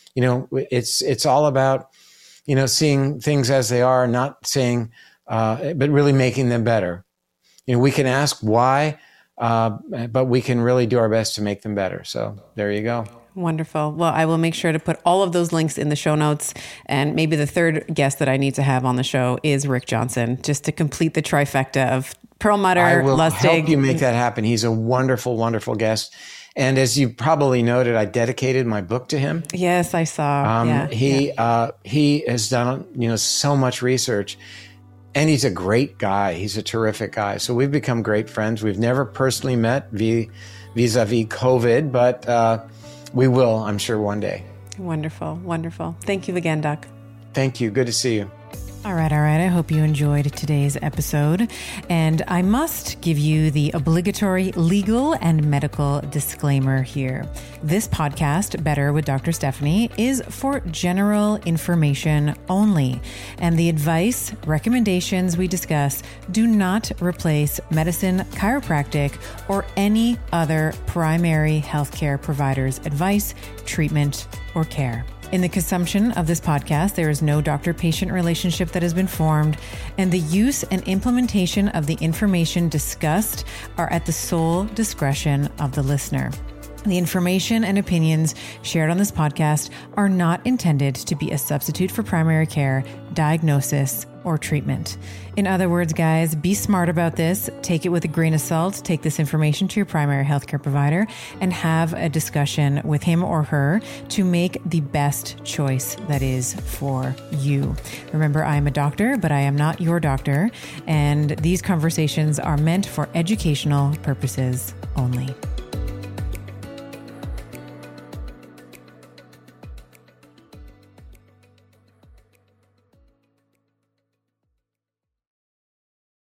it's all about, seeing things as they are, not saying, but really making them better. We can ask why, but we can really do our best to make them better. So there you go. Wonderful. Well, I will make sure to put all of those links in the show notes. And maybe the third guest that I need to have on the show is Rick Johnson, just to complete the trifecta of Perlmutter, I will Lustig. help you make that happen. He's a wonderful, wonderful guest. And as you probably noted, I dedicated my book to him. Yes, I saw. He has done so much research, and he's a great guy. He's a terrific guy. So we've become great friends. We've never personally met vis-a-vis COVID, but we will, I'm sure, one day. Wonderful, wonderful. Thank you again, Doc. Thank you. Good to see you. All right. I hope you enjoyed today's episode. And I must give you the obligatory legal and medical disclaimer here. This podcast, Better with Dr. Stephanie, is for general information only. And the advice, recommendations we discuss do not replace medicine, chiropractic, or any other primary healthcare provider's advice, treatment, or care. In the consumption of this podcast, there is no doctor-patient relationship that has been formed, and the use and implementation of the information discussed are at the sole discretion of the listener. The information and opinions shared on this podcast are not intended to be a substitute for primary care, diagnosis, or treatment. In other words, guys, be smart about this. Take it with a grain of salt. Take this information to your primary healthcare provider and have a discussion with him or her to make the best choice that is for you. Remember, I am a doctor, but I am not your doctor. And these conversations are meant for educational purposes only.